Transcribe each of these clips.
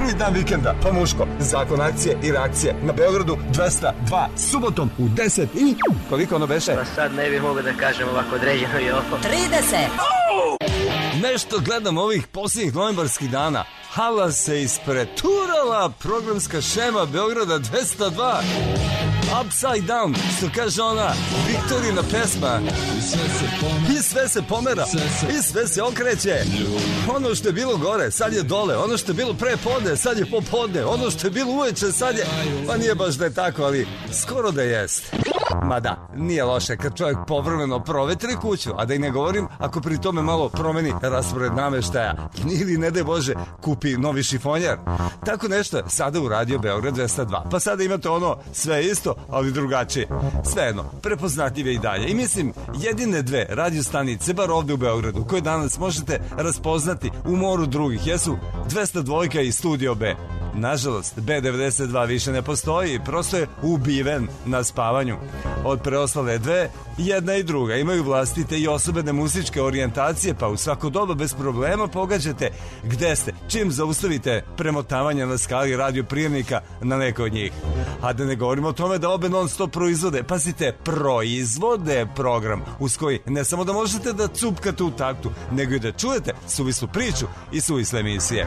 Prvi dan vikenda, pa muško. Zakon akcije i reakcije na Beogradu 202. Subotom u 10 i... Koliko ono beše? Pa sad ne bih mogao da kažem ovako određeno i oko. 30. Nešto gledam ovih posljednjih novembarskih dana. Hala se ispreturala programska šema Beograda 202. Upside down, što kaže ona Viktorina pesma. I sve se pomera, i sve se okreće. Ono što je bilo gore, sad je dole. Ono što je bilo pre podne, sad je popodne. Ono što je bilo uveče, sad je... Pa nije baš da je tako, ali skoro da jest. Mada, nije loše kad čovjek povremeno provetri kuću, a da i ne govorim ako pri tome malo promeni raspored nameštaja ili, ne daj Bože, kupi novi šifonjer. Tako nešto je sada uradio Beograd 202. Pa sada imate ono sve isto, ali drugačije. Svejedno, prepoznatljive i dalje. I mislim, jedine dve radiostanice, bar ovde u Beogradu, koje danas možete raspoznati u moru drugih, jesu 202 i Studio B. Nažalost, B92 više ne postoji, prosto je ubiven na spavanju. Od preostale dve, jedna i druga imaju vlastite i osobene muzičke orijentacije, pa u svako doba bez problema pogađate gde ste, čim zaustavite premotavanje na skali radioprijemnika na neko od njih. A da ne govorimo o tome da obe non stop proizvode, pazite, proizvode program uz koji ne samo da možete da cupkate u taktu, nego i da čujete suvislu priču i suvisle emisije.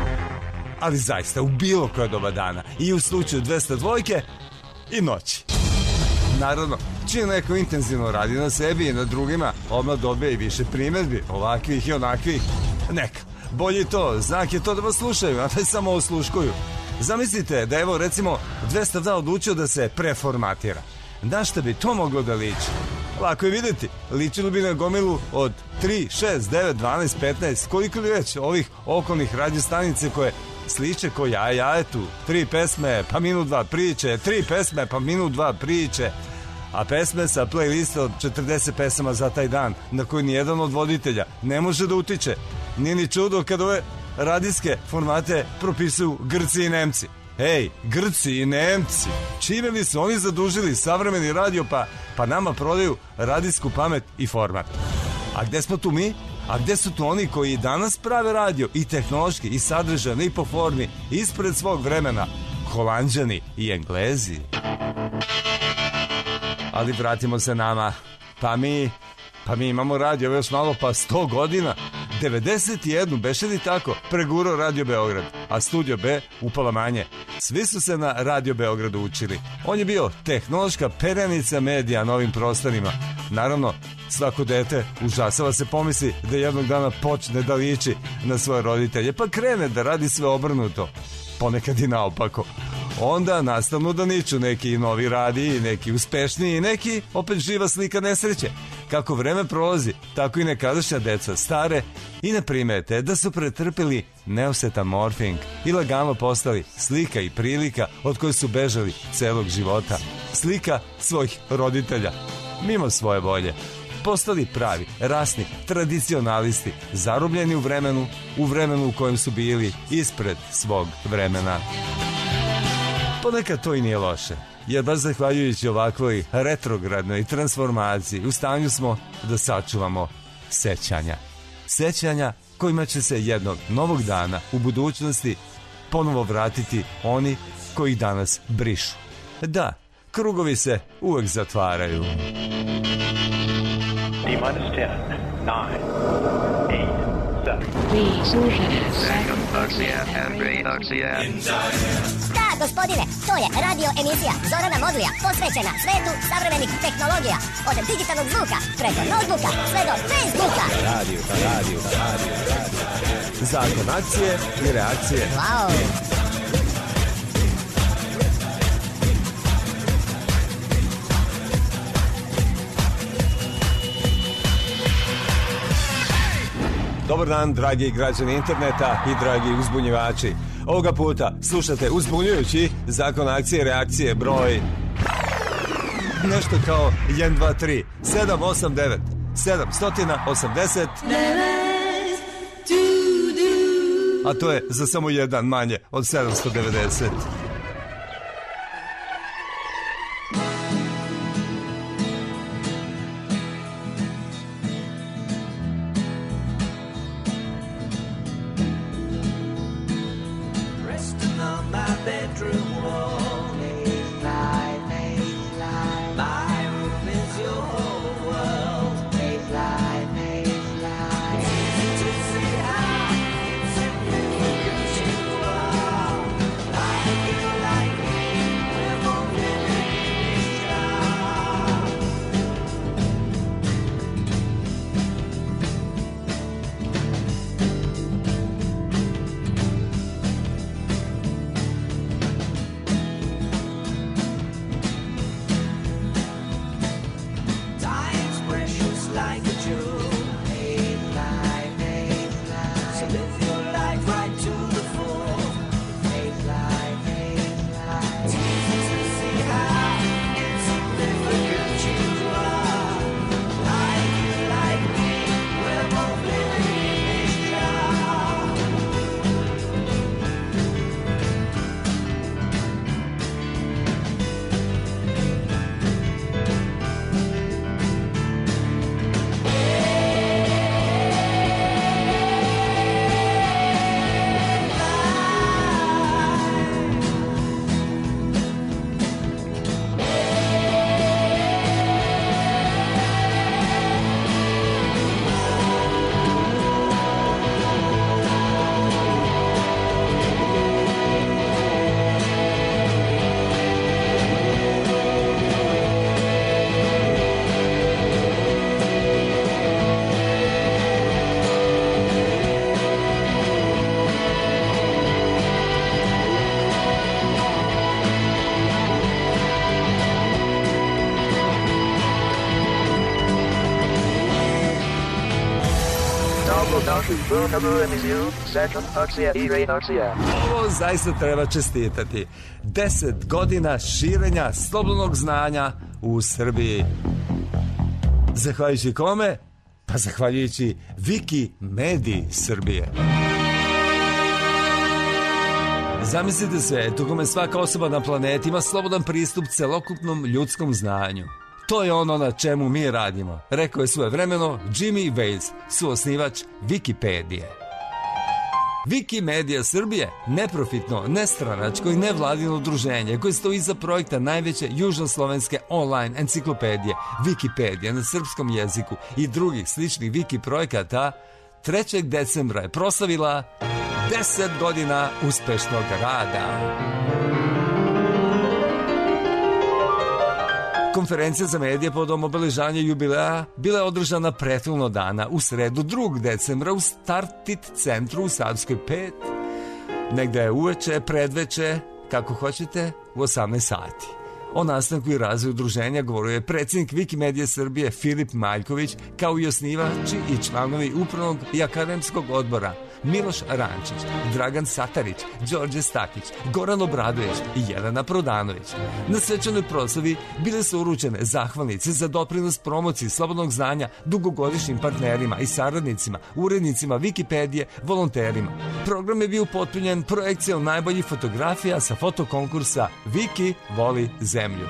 Ali zaista u bilo koje doba dana, i u slučaju 202 i noći. Naravno, čim neko intenzivno radi na sebi i na drugima, odmah dobije i više primedbi, ovakvih i onakvih. Neka, bolje to, znak je to da vas slušaju, a ne samo osluškuju. Zamislite da evo recimo 202 odlučio da se preformatira. Na šta bi to moglo da liči? Lako je vidjeti, ličilo bi na gomilu od 3, 6, 9, 12, 15, koliko li već ovih okolnih radiostanice koje sliče ko jajetu, 3 pesme pa minut 2 priče, 3 pesme pa minut 2 priče, a pesme sa playliste od 40 pesama za taj dan, na koji nijedan od voditelja ne može da utiče. Nije ni čudo kad ove radijske formate propisuju Grci i Nemci. Hej, Grci i Nemci, čime li su oni zadužili savremeni radio pa nama prodaju radijsku pamet i format? A gde smo tu mi? A gde su tu oni koji danas prave radio i tehnološki i sadržajno i po formi ispred svog vremena? Holanđani i Englezi. Ali vratimo se nama. Pa mi imamo radio još malo pa 100 godina. 91, beše li tako, pregurao Radio Beograd, a Studio B upala manje. Svi su se na Radio Beogradu učili. On je bio tehnološka perenica medija na ovim prostorima. Naravno, svako dete užasava se pomisli da jednog dana počne da liči na svoje roditelje, pa krene da radi sve obrnuto, ponekad i naopako. Onda nastavno da niču neki novi radiji, neki uspešniji, neki opet živa slika nesreće. Kako vreme prolazi, tako i nekadašnja deca stare i ne primete da su pretrpeli neosetan morfing i lagano postali slika i prilika od koje su bežali celog života. Slika svojih roditelja, mimo svoje volje. Postali pravi, rasni, tradicionalisti, zarobljeni u vremenu u kojem su bili ispred svog vremena. Ponekad to i nije loše, jer baš zahvaljujući ovakvoj retrogradnoj transformaciji u stanju smo da sačuvamo sećanja. Sećanja kojima će se jednog novog dana u budućnosti ponovo vratiti oni koji danas brišu. Da, krugovi se uvek zatvaraju. Da, gospodine, to je radio emisija Zorana Modlija, posvećena svetu savremenih tehnologija. Od digitalnog zvuka, preko notebooka, sve do Facebooka. Radio. Zakon akcije i reakcije. Wow. Dobar dan, dragi građani interneta i dragi uzbunjivači. Ovoga puta slušate uzbunjujući Zakon akcije i reakcije broj... nešto kao 1, 2, 3, 7, 8, 9, 780... A to je za samo jedan manje od 790. Ovo zaista treba čestitati. 10 godina širenja slobodnog znanja u Srbiji. Zahvaljujući kome? Pa zahvaljujući Wikimediji Srbije. Zamislite svet u kome svaka osoba na planeti ima slobodan pristup celokupnom ljudskom znanju. To je ono na čemu mi radimo, rekao je svojevremeno Jimmy Wales, suosnivač Wikipedije. Wikimedija Srbije, neprofitno, nestranačko i nevladino udruženje koje stoji iza projekta najveće južnoslovenske online enciklopedije Wikipedija na srpskom jeziku i drugih sličnih wiki projekata, 3. decembra je proslavila 10 godina uspešnog rada. Konferencija za medije povodom obeležanja jubileja bila je održana prethodno dana u sredu 2. decembra u Startit centru u Savskoj 5, negde je uveče, predveče, kako hoćete, u 18 sati. O nastanku i razvoju udruženja govorio je predsjednik Wikimedije Srbije Filip Maljković, kao i osnivači i članovi upravnog i akademskog odbora Miloš Rančić, Dragan Satarić, Đorđe Stakić, Goran Obradović i Jelena Prodanović. Na svečanoj proslavi bile su uručene zahvalnice za doprinos promociji slobodnog znanja dugogodišnjim partnerima i saradnicima, urednicima Wikipedije, volonterima. Program je bio potpunjen projekcijom najboljih fotografija sa fotokonkursa Wiki voli zemlju.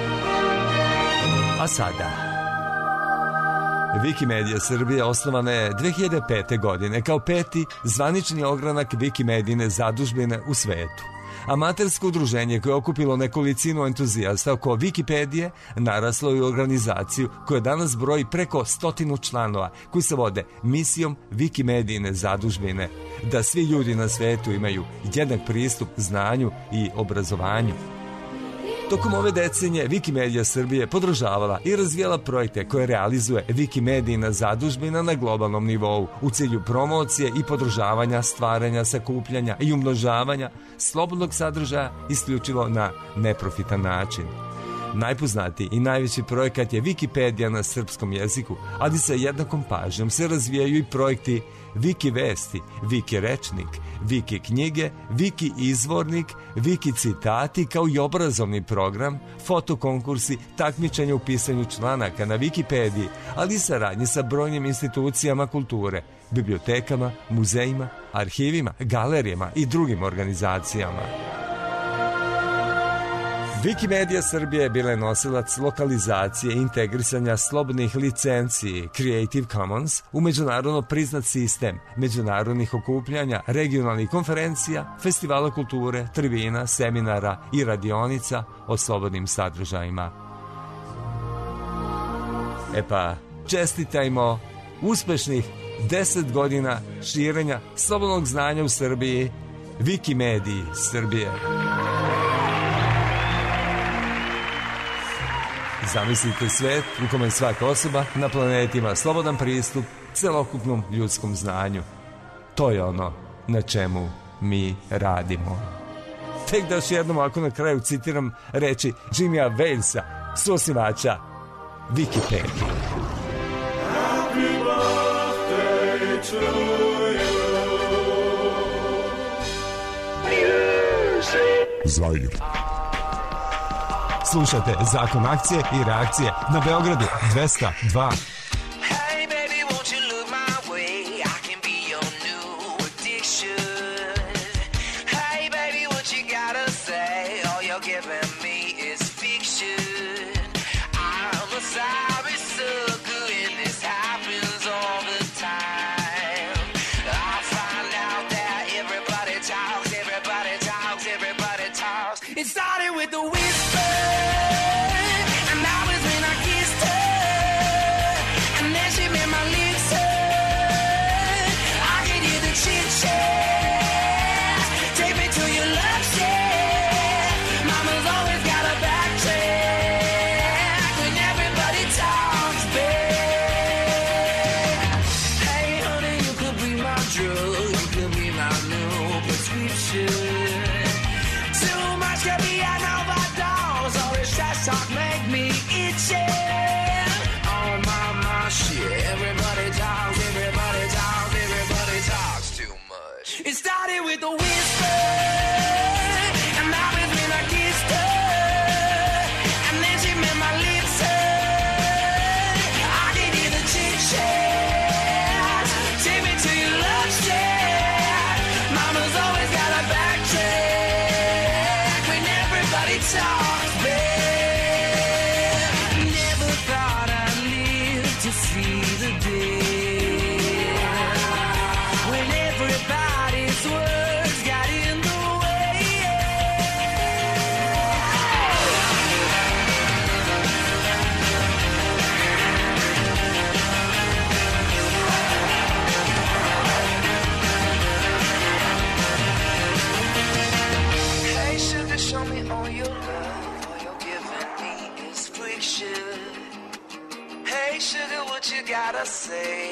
A sada... Wikimedija Srbije osnovana je 2005. godine kao 5. zvanični ogranak Wikimedijine zadužbine u svetu. Amatersko udruženje koje je okupilo nekolicinu entuzijasta oko Wikipedije naraslo je u organizaciju koja danas broji preko 100 članova koji se vode misijom Wikimedijine zadužbine da svi ljudi na svetu imaju jednak pristup znanju i obrazovanju. Tokom ove decenije Wikimedija Srbije podržavala i razvijala projekte koje realizuje Wikimedijina zadužbina na globalnom nivou u cilju promocije i podržavanja, stvaranja, sakupljanja i umnožavanja slobodnog sadržaja isključivo na neprofitan način. Najpoznatiji i najveći projekat je Wikipedija na srpskom jeziku, ali sa jednakom pažnjom se razvijaju i projekti Wiki vesti, Wiki rečnik, Wiki knjige, Wiki izvornik, Wiki citati, kao i obrazovni program, fotokonkursi, takmičenja u pisanju članaka na Wikipediji, ali i saradnje sa brojnim institucijama kulture, bibliotekama, muzejima, arhivima, galerijama i drugim organizacijama. Wikimedija Srbije bila je nosilac lokalizacije i integrisanja slobodnih licenciji Creative Commons u međunarodno priznat sistem međunarodnih okupljanja, regionalnih konferencija, festivala kulture, tribina, seminara i radionica o slobodnim sadržajima. E pa, čestitajmo uspešnih 10 godina širenja slobodnog znanja u Srbiji, Wikimediji Srbije. Zamislite svet u kome svaka osoba na planeti ima slobodan pristup celokupnom ljudskom znanju. To je ono na čemu mi radimo. Tek da još jednom ovako na kraju citiram reči Jimmya Walesa, suosnivača Wikipedije. Happy birthday to you. Zair. Slušajte Zakon akcije i reakcije na Beogradu 202. It started with the whisper, and that was when I kissed her, and then she made my lips hurt. I could hear the chit-chat, take me to your love shack. Mama's always got a backtrack when everybody talks back. Hey honey, you could be my drug, you could be my new prescription. Talk make me itchy. On my shit. Everybody talks, everybody talks, everybody with a whisper, and that was when I kissed her, and then she met my lips. I could hear the chit chat. Take me to your lunch chat. Mama's always got a backtrack when everybody talks back. Never thought I'd live to see the day when everybody's words got in the way. Hey sugar, show me all your love. All you're giving me is friction. Hey sugar, what you gotta say?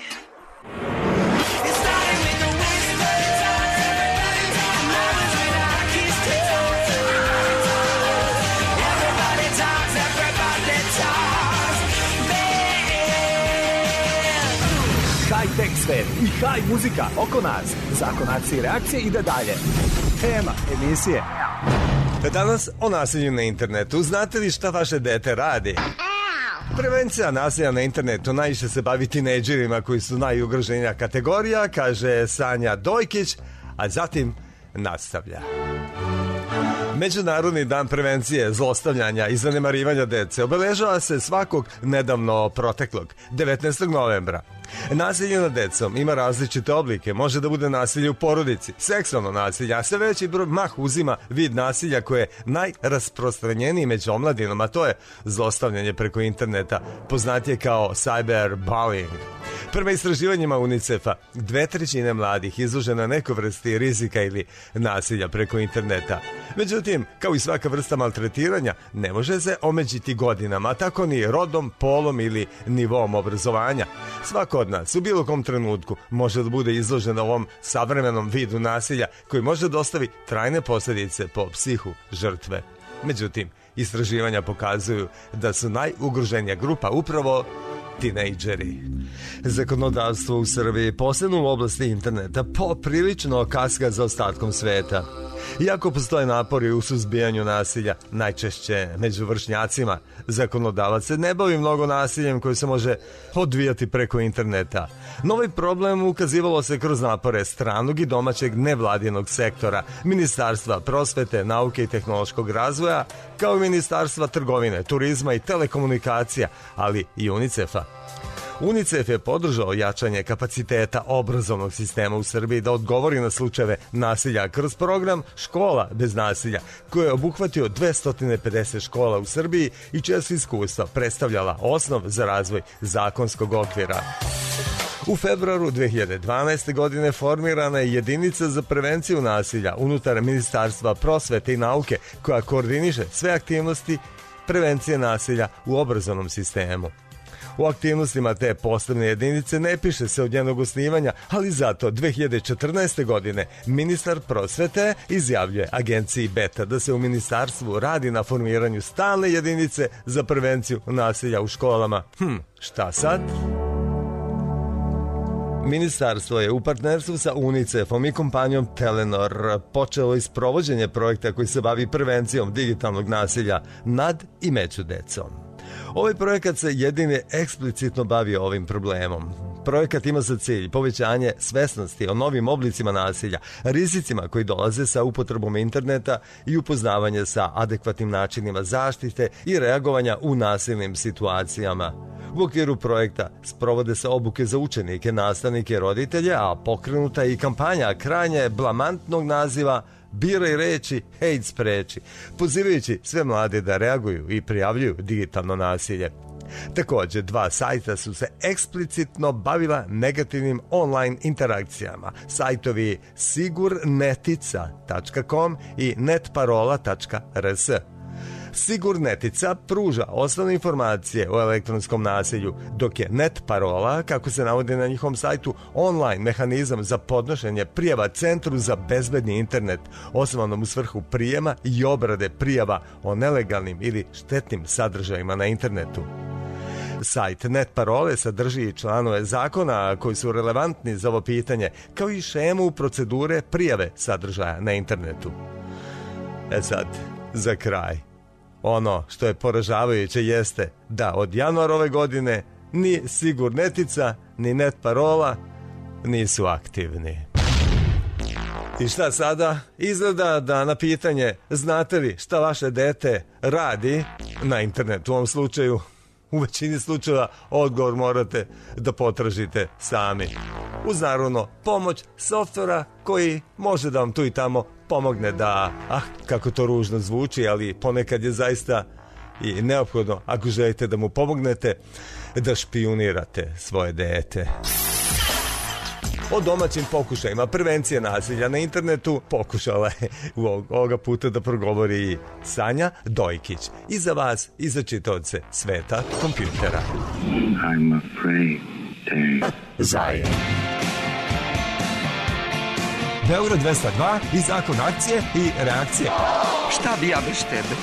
It started with a whisper, and that was when I kissed her. Everybody talks, man. High-tech svet i high muzika oko nas. Zakon akcije i reakcije ide dalje. Tema emisije. Danas o nasilju na internetu. Znate li šta vaše dete radi? Prevencija nasilja na internetu najviše se bavi tinejdžerima koji su najugroženija kategorija, kaže Sanja Dojkić, a zatim nastavlja. Međunarodni dan prevencije zlostavljanja i zanemarivanja dece obeležava se svakog nedavno proteklog 19. novembra. Nasilje nad decom ima različite oblike. Može da bude nasilje u porodici, seksualno nasilje, a sve veći broj mah uzima vid nasilja koje je najrasprostranjeniji među omladinom, a to je zlostavljanje preko interneta, poznatije kao cyberbullying. Prema istraživanjima UNICEF-a, 2/3 mladih izložena nekoj vrsti rizika ili nasilja preko interneta. Međutim, kao i svaka vrsta maltretiranja, ne može se omeđiti godinama, a tako ni rodom, polom ili nivom obrazovanja. Svako od nas u bilo kom trenutku može da bude izložen ovom savremenom vidu nasilja koji može da ostavi trajne posljedice po psihu žrtve. Međutim, istraživanja pokazuju da su najugroženija grupa upravo tinejdžeri. Zakonodavstvo u Srbiji, posebno u oblasti interneta, poprilično kaska za ostatkom sveta. Iako postoje napori u suzbijanju nasilja, najčešće među vršnjacima, zakonodavac se ne bavi mnogo nasiljem koje se može odvijati preko interneta. Na ovaj problem ukazivalo se kroz napore stranog i domaćeg nevladinog sektora, Ministarstva prosvete, nauke i tehnološkog razvoja, kao i Ministarstva trgovine, turizma i telekomunikacija, ali i UNICEF-a. UNICEF je podržao jačanje kapaciteta obrazovnog sistema u Srbiji da odgovori na slučajeve nasilja kroz program Škola bez nasilja, koji je obuhvatio 250 škola u Srbiji i čija su iskustva predstavljala osnov za razvoj zakonskog okvira. U februaru 2012. godine formirana je jedinica za prevenciju nasilja unutar Ministarstva prosvete i nauke koja koordiniše sve aktivnosti prevencije nasilja u obrazovnom sistemu. U aktivnostima te posebne jedinice ne piše se od njenog osnivanja, ali zato 2014. godine ministar prosvete izjavljuje agenciji Beta da se u ministarstvu radi na formiranju stalne jedinice za prevenciju nasilja u školama. Šta sad? Ministarstvo je u partnerstvu sa UNICEF-om i kompanijom Telenor počelo isprovođenje projekta koji se bavi prevencijom digitalnog nasilja nad i među decom. Ovaj projekat se jedini eksplicitno bavi ovim problemom. Projekat ima za cilj povećanje svesnosti o novim oblicima nasilja, rizicima koji dolaze sa upotrebom interneta i upoznavanje sa adekvatnim načinima zaštite i reagovanja u nasilnim situacijama. U okviru projekta sprovode se obuke za učenike, nastavnike i roditelje, a pokrenuta je i kampanja krajnje blamantnog naziva Biraj reči, hejt spreči, pozivajući sve mlade da reaguju i prijavljuju digitalno nasilje. Također, 2 sajta su se eksplicitno bavila negativnim online interakcijama. Sajtovi sigurnetica.com i netparola.rs. Sigurnetica pruža osnovne informacije o elektronskom nasilju, dok je NetParola, kako se navodi na njihovom sajtu, online mehanizam za podnošenje prijava Centru za bezbedni internet, osnovanom u svrhu prijema i obrade prijava o nelegalnim ili štetnim sadržajima na internetu. Sajt Net Parole sadrži članove zakona koji su relevantni za ovo pitanje, kao i šemu procedure prijave sadržaja na internetu. Sad, za kraj. Ono što je poražavajuće jeste da od januara ove godine ni Sigurnetica, ni Net Parola nisu aktivni. I šta sada? Izgleda da na pitanje znate li šta vaše dete radi na internetu u ovom slučaju, u većini slučajeva odgovor morate da potražite sami. Uz naravno pomoć softvera koji može da vam tu i tamo pomogne da, kako to ružno zvuči, ali ponekad je zaista i neophodno ako želite da mu pomognete, da špijunirate svoje dete. O domaćim pokušajima prevencije nasilja na internetu pokušala je ovoga puta da progovori Sanja Dojkić. I za vas, i za čitaoce sveta kompjutera. I'm afraid, Terry. Zajem. Beograd 202 i zakon akcije i reakcije. Šta bi ja bez tebe?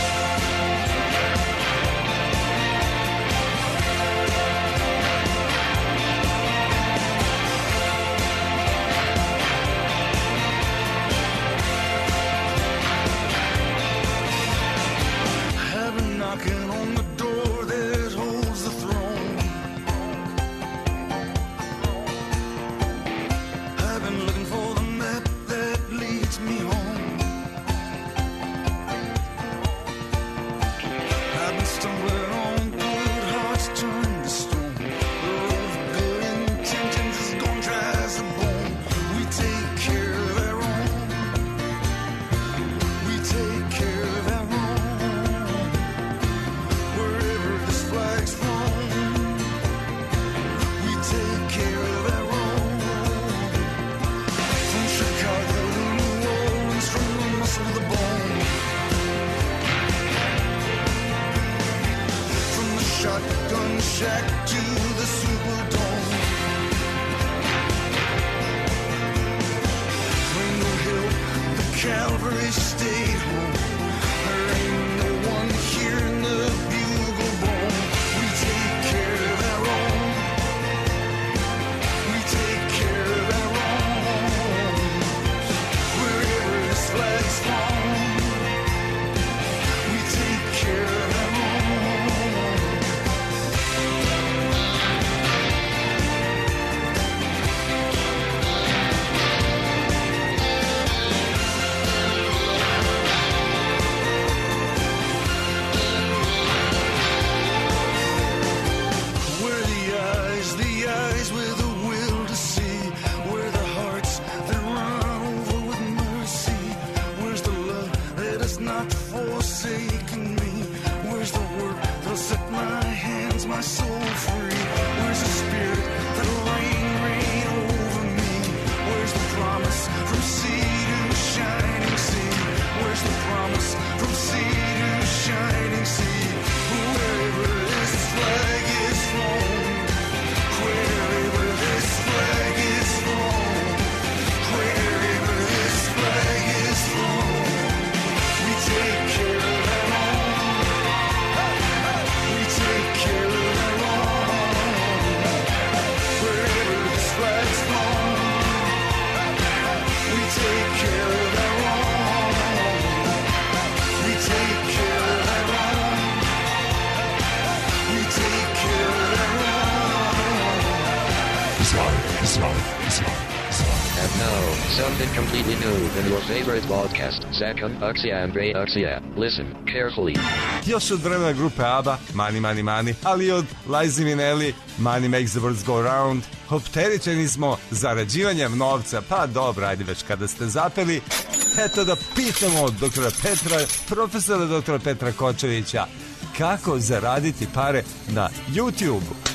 Something completely new than your favorite podcast, Zakon Akcija and Reakcija. Listen carefully. Još od vremena grupe ABBA, Money, Money, Money, ali i od Liza Minnelli, Money Makes the World Go Round, opterećeni smo zarađivanjem novca, pa dobro, ajde već kada ste zapeli, eto da pitamo doktora Petra, profesora doktora Petra Kočevića, kako zaraditi pare na YouTube-u.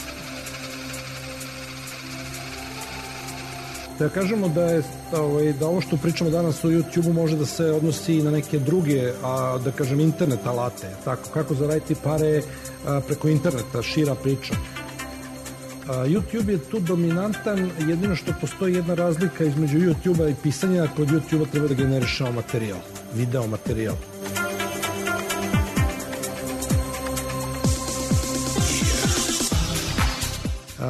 Da kažemo da je da ovo što pričamo danas o YouTube-u može da se odnosi i na neke druge, da kažem, internet alate. Tako, kako zaraditi pare preko interneta, šira priča. YouTube je tu dominantan, jedino što postoji jedna razlika između YouTube-a i pisanja, kod YouTube-a treba da generišemo materijal, video materijal.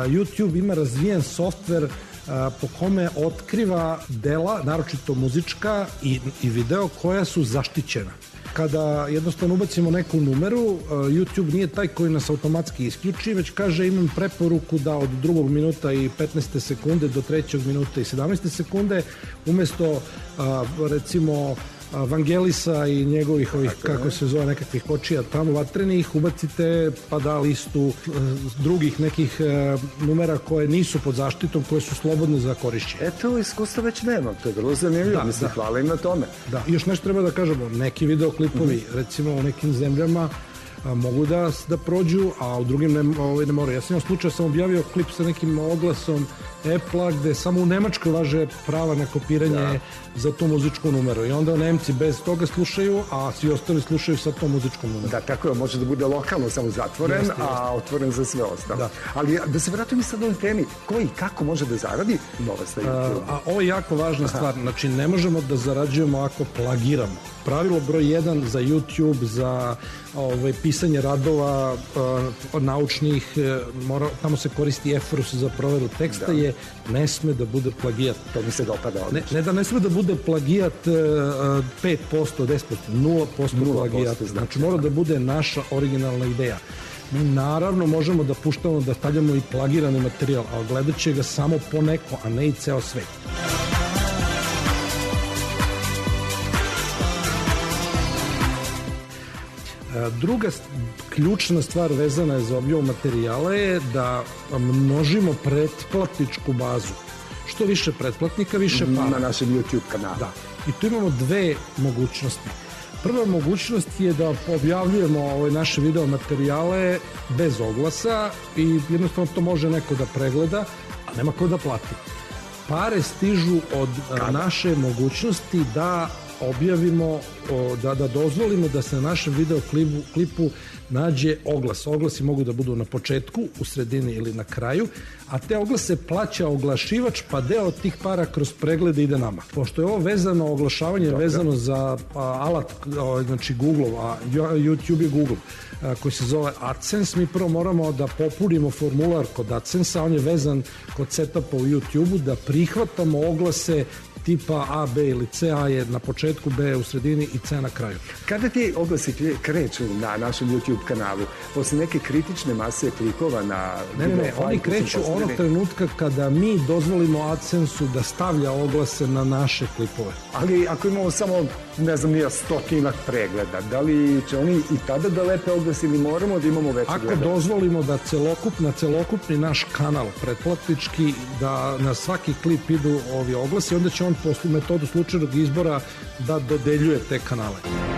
YouTube ima razvijen softver po kome otkriva dela, naročito muzička i video, koja su zaštićena. Kada jednostavno ubacimo neku numeru, YouTube nije taj koji nas automatski isključi, već kaže imam preporuku da od 2. minuta i 15. sekunde do 3. minuta i 17. sekunde umesto recimo Vangelisa i njegovih ovih, kako se zove, nekakvih kočija tamo vatrenih, ubacite pa da listu drugih nekih numera koje nisu pod zaštitom, koje su slobodne za korišćenje. Eto, iskustva već nema, to je vrlo zanimljivo, hvala im na tome. Da, još nešto treba da kažemo, neki videoklipovi, recimo u nekim zemljama, mogu da prođu, a u drugim ne moraju. Ja sam imao slučaj, sam objavio klip sa nekim oglasom Apple-a gde samo u Nemačkoj važe prava na kopiranje za tu muzičku numeru i onda Nemci bez toga slušaju, a svi ostali slušaju sa tom muzičkom numeru. Da, tako je, može da bude lokalno samo zatvoren, a otvoren za sve ostalo. Da. Ali da se vratim i sad ovoj temi, ko i kako može da zaradi novac na YouTube? A ovo je jako važna stvar, znači ne možemo da zarađujemo ako plagiramo. Pravilo broj 1 za YouTube, za pisanje radova naučnih, tamo se koristi Efrus za proveru teksta, je ne sme da bude plagijat. To mi se dopada. Ne da ne sme da bude plagijat 5%, 10%, 0% plagijat. Znači mora da bude naša originalna ideja. Mi naravno možemo da puštamo, da stavljamo i plagirani materijal, ali gledat će ga samo po neko, a ne i ceo svet. Druga ključna stvar vezana je za objavu materijala je da množimo pretplatničku bazu. Što više pretplatnika, više para. Na našem YouTube kanalu. Da. I tu imamo dve mogućnosti. Prva mogućnost je da objavljujemo ove naše video materijale bez oglasa i jednostavno to može neko da pregleda, a nema ko da plati. Pare stižu od naše mogućnosti da objavimo, da dozvolimo da se na našem videoklipu nađe oglas. Oglasi mogu da budu na početku, u sredini ili na kraju, a te oglase plaća oglašivač, pa deo tih para kroz preglede ide nama. Pošto je ovo vezano, oglašavanje vezano za alat, znači Google, a YouTube je Google, koji se zove AdSense, mi prvo moramo da popunimo formular kod AdSense-a, on je vezan kod setupa u YouTube-u, da prihvatamo oglase tipa A, B ili C, A je na početku, B je u sredini i C na kraju. Kada ti oglasi kreću na našem YouTube kanalu? Posle neke kritične mase klikova na... Ne, oni kreću onog trenutka kada mi dozvolimo AdSense-u da stavlja oglase na naše klipove. Ali ako imamo samo, ne znam, 100 pregleda, da li će oni i tada da lepe oglase ili moramo da imamo veće gledanje? Ako dozvolimo da celokupni naš kanal pretplatnički, da na svaki klip idu ovi oglasi, onda će on po metodu slučajnog izbora da dodeljuje te kanale.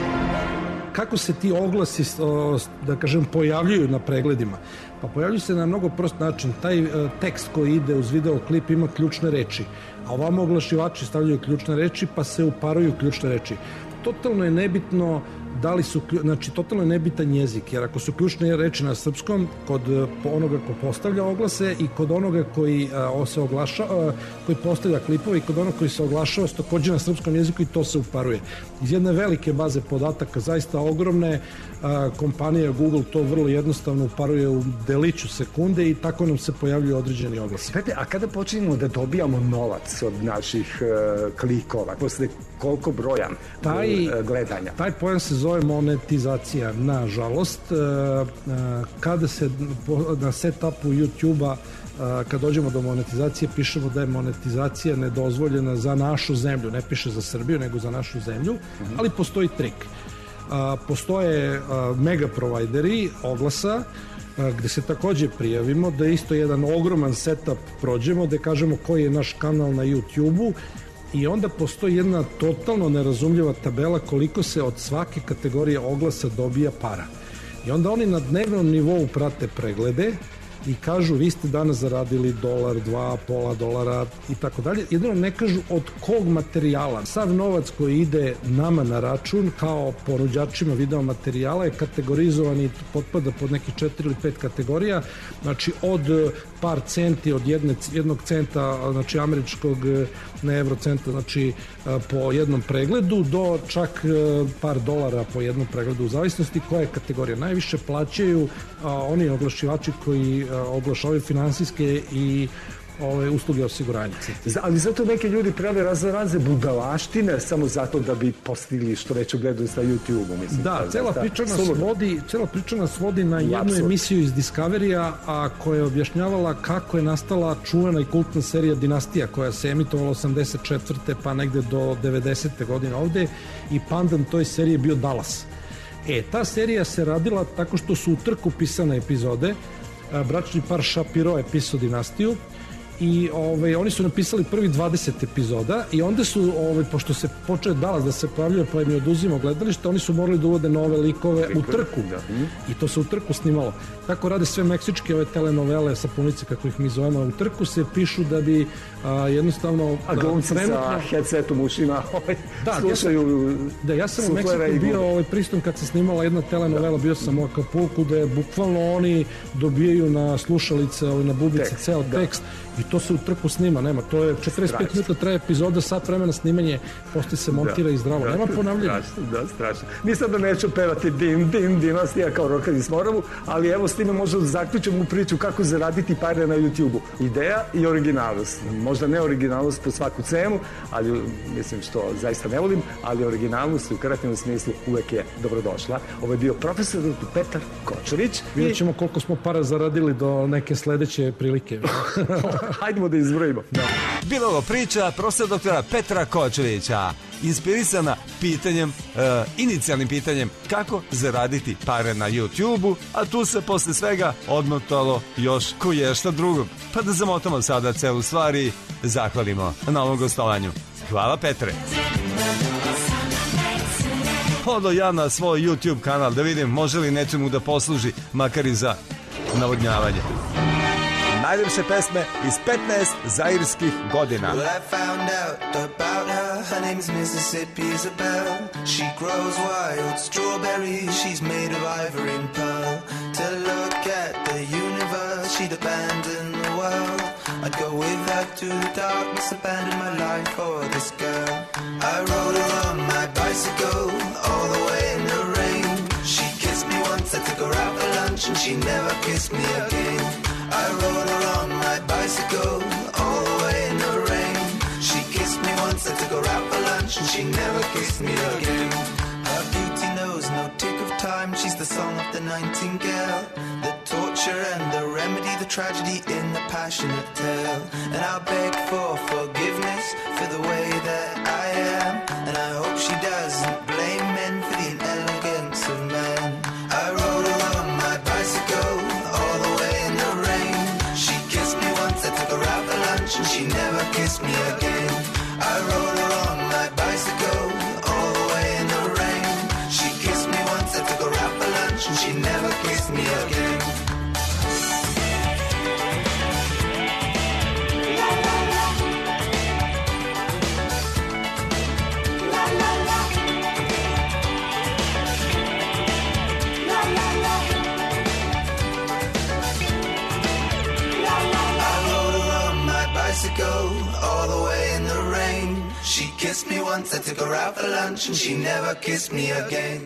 Kako se ti oglasi, da kažem, pojavljuju na pregledima? Pa pojavljuju se na mnogo prost način. Taj tekst koji ide uz videoklip ima ključne reči, a ovamo oglašivači stavljaju ključne reči pa se uparuju ključne reči. Totalno je nebitno da li su, znači totalno je nebitan jezik, jer ako su ključne reči na srpskom, kod onoga ko postavlja oglase i kod onoga koji se oglašava, koji postavlja klipove i kod onoga koji se oglašava takođe na srpskom jeziku i to se uparuje. Iz jedne velike baze podataka, zaista ogromne, kompanija Google to vrlo jednostavno uparuje u deliću sekunde i tako nam se pojavljuju određeni oglasi. A kada počinjemo da dobijamo novac od naših klikova, posle koliko broja gledanja? Taj pojam se zove monetizacija. Nažalost, kada se na setupu YouTube-a kad dođemo do monetizacije, pišemo da je monetizacija nedozvoljena za našu zemlju. Ne piše za Srbiju, nego za našu zemlju, ali postoji trik. Postoje mega provajderi oglasa gde se takođe prijavimo, da isto jedan ogroman setup prođemo, da kažemo koji je naš kanal na YouTube-u i onda postoji jedna totalno nerazumljiva tabela koliko se od svake kategorije oglasa dobija para. I onda oni na dnevnom nivou prate preglede i kažu vi ste danas zaradili $1, $2, pola dolara i tako dalje. Jedino ne kažu od kog materijala. Sav novac koji ide nama na račun kao ponuđačima video materijala je kategorizovan i potpada pod neki 4 ili 5 kategorija. Znači od par centi, od jednog centa, znači američkog, ne eurocenta, znači po jednom pregledu do čak par dolara po jednom pregledu, u zavisnosti koja je kategorija. Najviše plaćaju oni oglašivači koji oglašavaju finansijske i usluge osiguranja. Ali zato neki ljudi prave razne budalaštine samo zato da bi postigli što veću gledanost na YouTube-u. Mislim, da, cela priča nas vodi na jednu emisiju iz Discovery-a, a koja je objašnjavala kako je nastala čuvena i kultna serija Dinastija, koja se emitovala 84. pa negde do 90. godine ovde, i pandan toj seriji je bio Dallas. Ta serija se radila tako što su u trku pisane epizode. Bračni par Shapiro je pisao Dinastiju i oni su napisali prvi 20 epizoda i onda su, pošto se počeo Dallas da se pojavljuje pa im je oduzimao gledalište, oni su morali da uvode nove likove u trku i to se u trku snimalo. Tako rade sve meksičke ove telenovele, sapunice kako ih mi zovemo, u trku se pišu da bi jednostavno... A glumci sa headsetom ušima slušaju... Da, ja sam u Meksiku bio pristom kad se snimala jedna telenovela, bio sam u Acapulcu, da je bukvalno oni dobijaju na slušalice, na bubice ceo tekst i to se u trku snima, nema, to je 45 minuta traje epizoda, sat vremena snimanje, posle se montira i zdravo, nema ponavljanja. Da, strašno. Nisam da neću pevati Dinastija kao Rokad iz Moravu, ali evo s time možda zaključam u priču kako zaraditi pare na YouTube-u. Ideja i originalnost. Možda ne originalnost po svaku cenu, ali mislim što zaista ne volim, ali originalnost u kreativnom smislu uvek je dobrodošla. Ovo je bio profesor Petar Kočović. Vidjet ćemo koliko smo para zaradili do neke sledeće prilike. Hajdemo da izbrojimo. Bila ovo priča profesora doktora Petra Kočovića, inspirisana inicijalnim pitanjem kako zaraditi pare na YouTube-u, a tu se posle svega odmotalo još koješta drugog. Pa da zamotamo sada celu stvar i zahvalimo na ovom gostovanju. Hvala, Petre. Odo ja na svoj YouTube kanal da vidim može li nečemu da posluži, makar i za navodnjavanje. Najljepše pesme iz 15 zairskih godina. Well, I found out about her. Her name's Mississippi Isabel. She grows wild strawberries. She's made of ivory and pearl. To look at the universe, she'd abandon the world. I'd go with her to the darkness, abandon my life for this girl. I rode her on my bicycle all the way in the rain. She kissed me once, I took her out for lunch, and she never kissed me again. I rode her on my bicycle all the way in the rain. She kissed me once, I took her out for lunch, and she never kissed me again. Her beauty knows no tick of time. She's the song of the nightingale, the torture and the remedy, the tragedy in the passionate tale. And I'll beg for forgiveness for the way that I am, and I hope she doesn't blame men for the inelegance of men. I rode her on my bicycle all the way in the rain. She kissed me once, I took her out for lunch, and she never kissed me again. I rode her on my bicycle all the way in the rain. She kissed me once, I took her out for lunch, and she never kissed me again. Bicycle all the way in the rain. She kissed me once, I took her out for lunch, and she never kissed me again.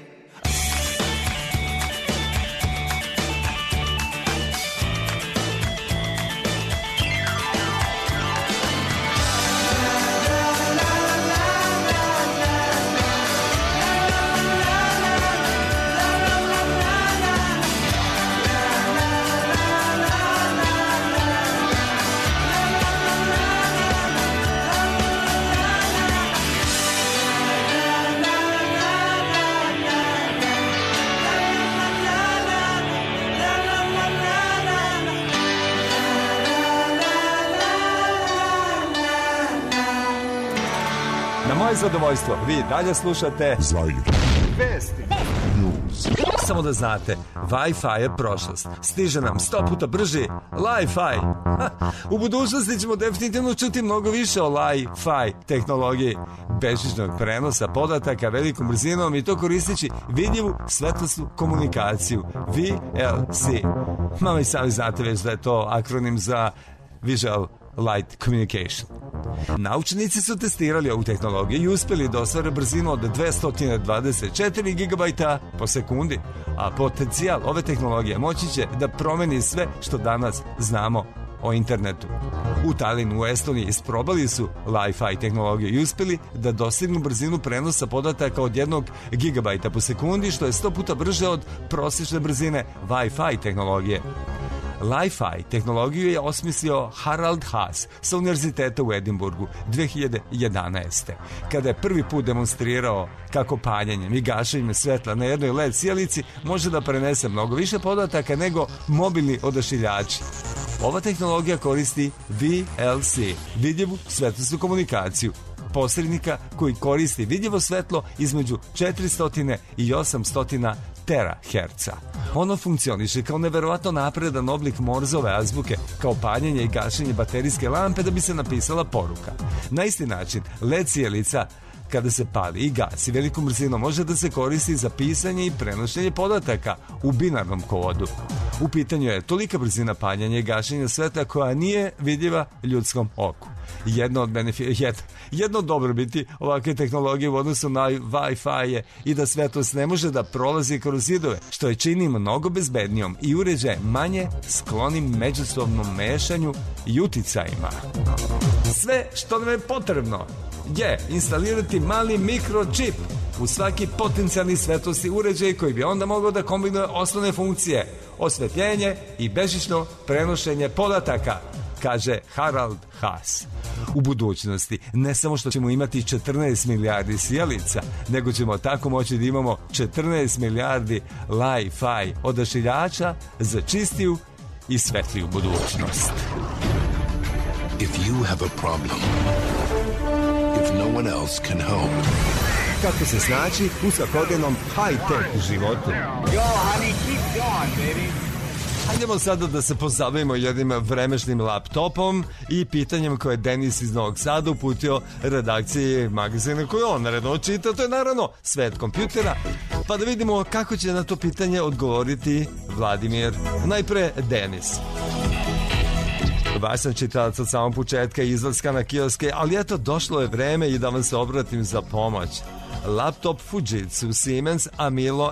Zadovoljstvo. Vi dalje slušate Zair. Vesti. Samo da znate, Wi-Fi je prošlost. Stiže nam 100 puta brži Li-Fi. U budućnosti ćemo definitivno čuti mnogo više o Li-Fi tehnologiji bežičnog prenosa podataka velikom brzinom i to koristeći vidljivu svetlosnu komunikaciju VLC. Mama i sami znate već da je to akronim za Visual Light Communication. Naučnici su testirali ovu tehnologiju i uspjeli da ostvare brzinu od 224 GB po sekundi, a potencijal ove tehnologije moći će da promeni sve što danas znamo o internetu. U Talinu, u Estoniji, isprobali su Wi-Fi tehnologiju i uspjeli da dostignu brzinu prenosa podataka od 1 GB po sekundi, što je 100 puta brže od prosječne brzine Wi-Fi tehnologije. Wi-Fi tehnologiju je osmislio Harald Haas sa univerziteta u Edinburgu 2011. kada je prvi put demonstrirao kako paljenjem i gašenjem svetla na jednoj LED sjelici može da prenese mnogo više podataka nego mobilni odašiljači. Ova tehnologija koristi VLC, vidljivu svetlosnu komunikaciju, posrednika koji koristi vidljivo svetlo između 400 i 800 teraherca. Ono funkcioniše kao neverovatno napredan oblik Morzove azbuke, kao paljenje i gašenje baterijske lampe da bi se napisala poruka. Na isti način, LED sjelica kada se pali i gasi velikom brzinom može da se koristi za pisanje i prenošenje podataka u binarnom kodu. U pitanju je tolika brzina paljenja i gašenja svetla koja nije vidljiva ljudskom oku. Jedno dobrobiti ovakve tehnologije u odnosu na Wi-Fi je i da svetlost ne može da prolazi kroz zidove, što je čini mnogo bezbednijom i uređaj manje sklonim međusobnom mešanju i uticajima. Sve što nam je potrebno je instalirati mali mikročip u svaki potencijalni svetlosni uređaj koji bi onda mogao da kombinuje osnovne funkcije, osvetljenje i bežično prenošenje podataka, kaže Harald Haas. U budućnosti ne samo što ćemo imati 14 milijardi sjelica, nego ćemo tako moći da imamo 14 milijardi Wi-Fi odašiljača za čistiju i svetliju budućnost. If you have a problem, if no one else can help. Kako se snaći u svakodnevnom high-tech životu. Go, honey, keep going, baby. Hajdemo sada da se pozabavimo jednim vremešnim laptopom i pitanjem koje je Denis iz Novog Sada uputio redakciji magazina koju on naredno čita, to je naravno Svet kompjutera, pa da vidimo kako će na to pitanje odgovoriti Vladimir. Najpre Denis. Baš sam čitalac od samog početka izlaska na kioske, ali eto, došlo je vreme i da vam se obratim za pomoć. Laptop Fujitsu Siemens Amilo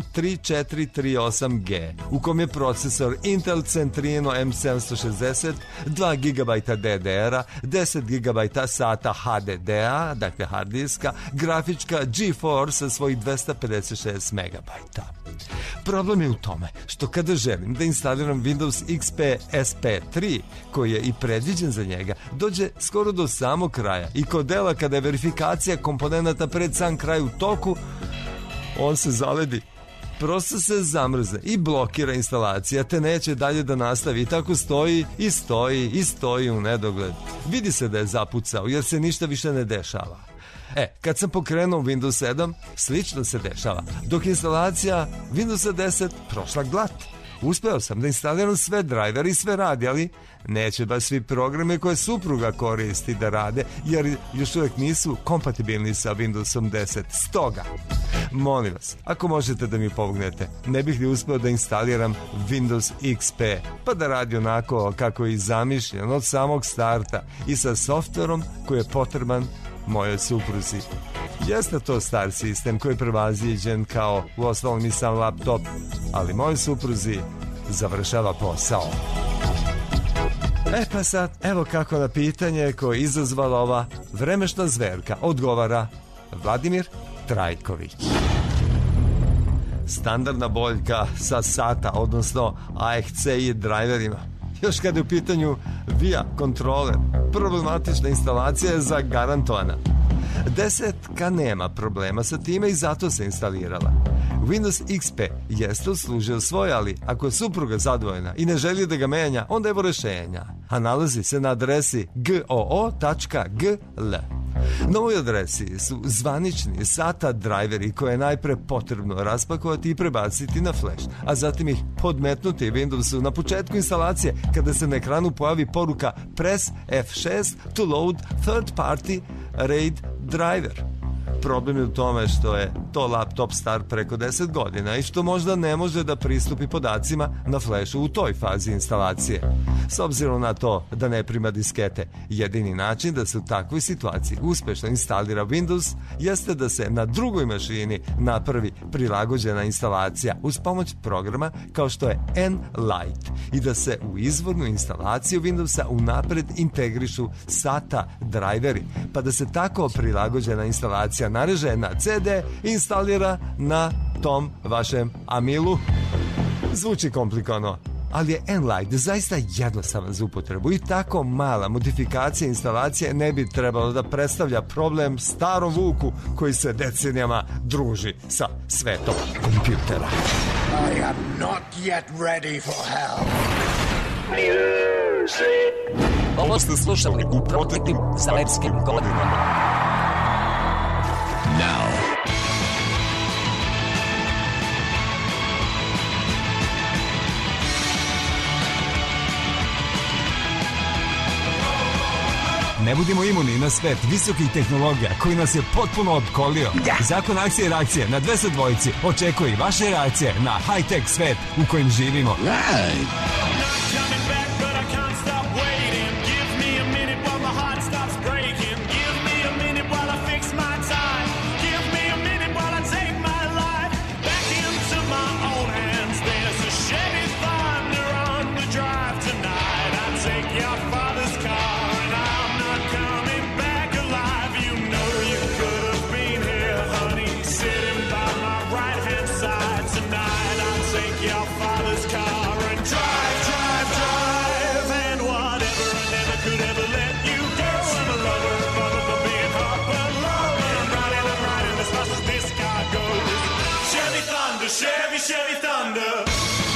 M3438G, u kom je procesor Intel Centrino M760, 2 GB DDR-a, 10 GB SATA HDD-a, dakle hard diska, grafička GeForce sa svojih 256 MB. Problem je u tome što kada želim da instaliram Windows XP SP3, koji je i predviđen za njega, dođe skoro do samog kraja i kod dela kada je verifikacija komponenata pred sam kraj u toku, on se zaledi. Prosto se zamrze i blokira instalacija, te neće dalje da nastavi i tako stoji i stoji i stoji u nedogled. Vidi se da je zapucao jer se ništa više ne dešava. Kad sam pokrenuo Windows 7, slično se dešava, dok instalacija Windowsa 10 prošla glat. Uspeo sam da instaliram sve drajvere i sve radi, ali neće baš svi programe koje supruga koristi da rade, jer još uvijek nisu kompatibilni sa Windowsom 10. Stoga, molim vas, ako možete da mi pomognete, ne bih li uspeo da instaliram Windows XP, pa da radi onako kako je i zamišljen od samog starta i sa softverom koji je potreban mojoj supruzi. Jeste to star sistem koji je prevaziđen kao uostalom i sam laptop, ali mojoj supruzi završava posao. Pa sad, evo kako na pitanje koje je izazvala ova vremešna zverka odgovara Vladimir Trajković. Standardna boljka sa SATA, odnosno AXI driverima. Još kada je u pitanju VIA kontroler, problematična instalacija je zagarantovana. 10 nema problema sa time i zato se instalirala. Windows XP jeste uslužio svoj, ali ako je supruga zadovoljna i ne želi da ga menja, onda evo rešenja. A nalazi se na adresi goo.gl. Na ovoj adresi su zvanični SATA driveri koje je najpre potrebno raspakovati i prebaciti na flash, a zatim ih podmetnuti Windowsu na početku instalacije kada se na ekranu pojavi poruka Press F6 to load third party RAID driver. Problem je u tome što je to laptop star preko 10 godina i što možda ne može da pristupi podacima na flešu u toj fazi instalacije. S obzirom na to da ne prima diskete, jedini način da se u takvoj situaciji uspešno instalira Windows jeste da se na drugoj mašini napravi prilagođena instalacija uz pomoć programa kao što je Nlight i da se u izvornu instalaciju Windowsa unapred integrišu SATA drajveri, pa da se tako prilagođena instalacija nareže na CD i instalira na tom vašem Amilu. Zvuči komplikovano, ali je Nlight zaista jednostavan za upotrebu i tako mala modifikacija instalacije ne bi trebalo da predstavlja problem starom Vuku koji se decenijama druži sa svetom kompjutera. I am not yet ready for hell. Ovo ste slušali u prokletim zalevskim godinama. Now. Ne budimo imuni na svet visokih tehnologija koji nas je potpuno opkolio. Zakon akcije i reakcije na 202 očekuje i vaše reakcije na high-tech svet u kojem živimo. Chevy Thunder.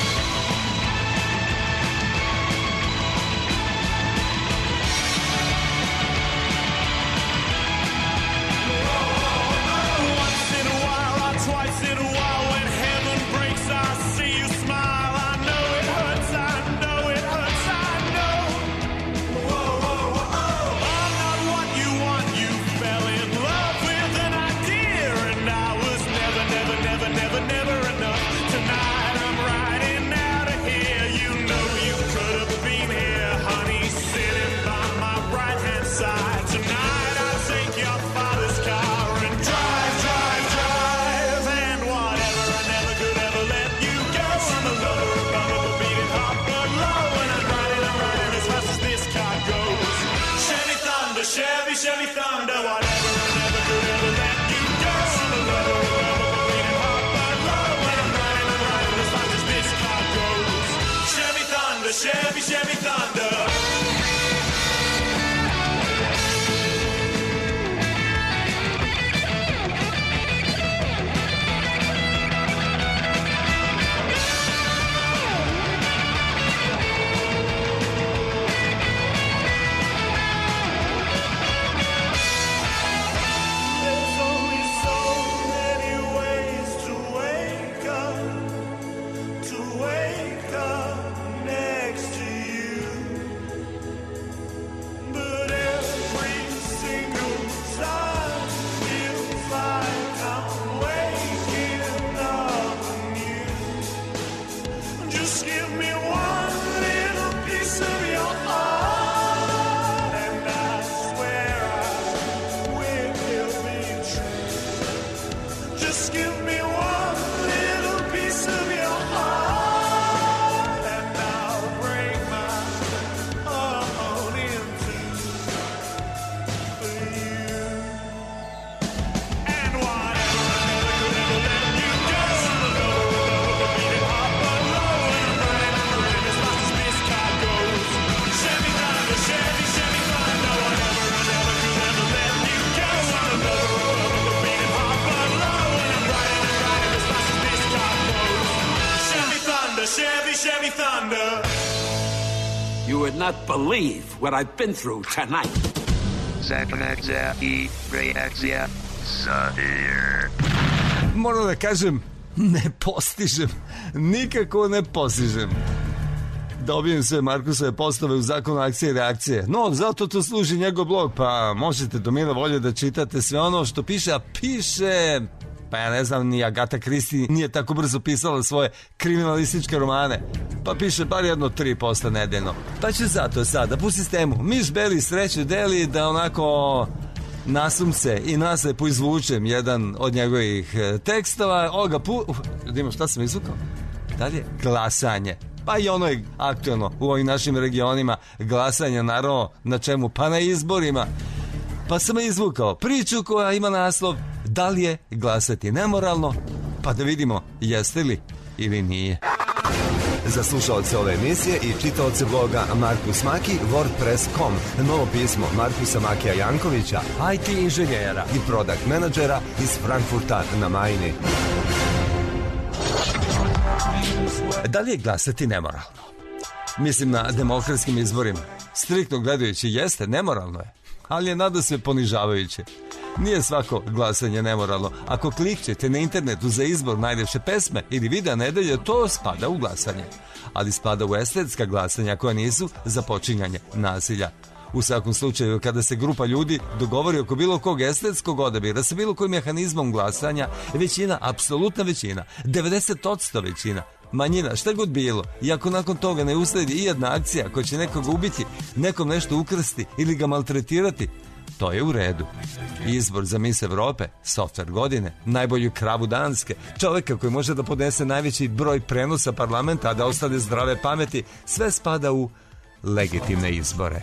Once in a while, or twice in a while, when heaven breaks, I see you smile. I know it hurts, I know it hurts, I know. Whoa, whoa, whoa. I'm not what you want. You fell in love with an idea, and I was never enough. Tonight I'm riding out of here. You know you could have been here, honey, sitting by my right-hand side. Tonight I'll take your father's car and drive, drive, drive. And whatever, I never could ever let you go. I'm a lover of a beating heart, but low. And I'm riding as fast as this car goes. Chevy Thunder, Chevy, Chevy Thunder. Whatever, I never could ever let you go. I'm a lover of a beating heart, but low. And I'm riding as fast as this car goes. Chevy Thunder, Chevy, Chevy Thunder. There's only so many ways to wake up next to you. But every single time feels like I'm waking up anew. Just give me one little piece of your heart, and I swear I will be true. Just give me one little piece of your heart, and I'll break my heart in two for you. And whatever, I never could ever let you go. I'm a lover of a beating heart, but low. And I'm riding as fast as this car goes. Chevy Thunder, Chevy, Chevy Thunder. Whatever, I never could ever let you go. I'm a lover of a beating heart, but low. And I'm riding as fast as this car goes. Chevy Thunder, Chevy, Chevy Thunder. You would not believe what I've been through tonight. Zakon akcija i reakcija Savir. Moram da kažem, ne postižem. Nikako ne postižem da objavim sve Markusove postave u Zakonu akcije i reakcije. No, zato to služi njegov blog, pa možete do mile volje da čitate sve ono što piše, a piše... Pa ja ne znam, ni Agata Kristi nije tako brzo pisala svoje kriminalističke romane. Pa piše bar 1-3 nedeljno. Pa će zato sada po sistemu miš beli sreću deli da onako nasumce i naslepo izvučem jedan od njegovih tekstova. Ovoga vidimo šta sam izvukao. Dalje, glasanje. Pa i ono je aktualno u ovim našim regionima. Glasanje, naravno, na čemu? Pa na izborima. Pa sam izvukao priču koja ima naslov da li je glasati nemoralno, pa da vidimo jeste li ili nije. Za slušalce ove emisije i čitaoce bloga Markus Maki, WordPress.com, novo pismo Markusa Makija Jankovića, IT inženjera i product menadžera iz Frankfurta na Majni. Da li je glasati nemoralno? Mislim na demokratskim izborima. Striktno gledajući jeste, nemoralno je, ali je nadasve ponižavajuće. Nije svako glasanje nemoralno. Ako klikćete na internetu za izbor najljepše pesme ili videa nedelje, to spada u glasanje. Ali spada u estetska glasanja koja nisu za počinjanje nasilja. U svakom slučaju, kada se grupa ljudi dogovori oko bilo kog estetskog odabira sa bilo kojim mehanizmom glasanja, većina, apsolutna većina, 90% većina, manjina, šta god bilo, i ako nakon toga ne usledi i jedna akcija koja će nekoga ubiti, nekom nešto ukrasti ili ga maltretirati, to je u redu. Izbor za Miss Evrope, software godine, najbolju kravu Danske, čovjeka koji može da podnese najveći broj prenosa parlamenta, a da ostane zdrave pameti, sve spada u legitimne izbore.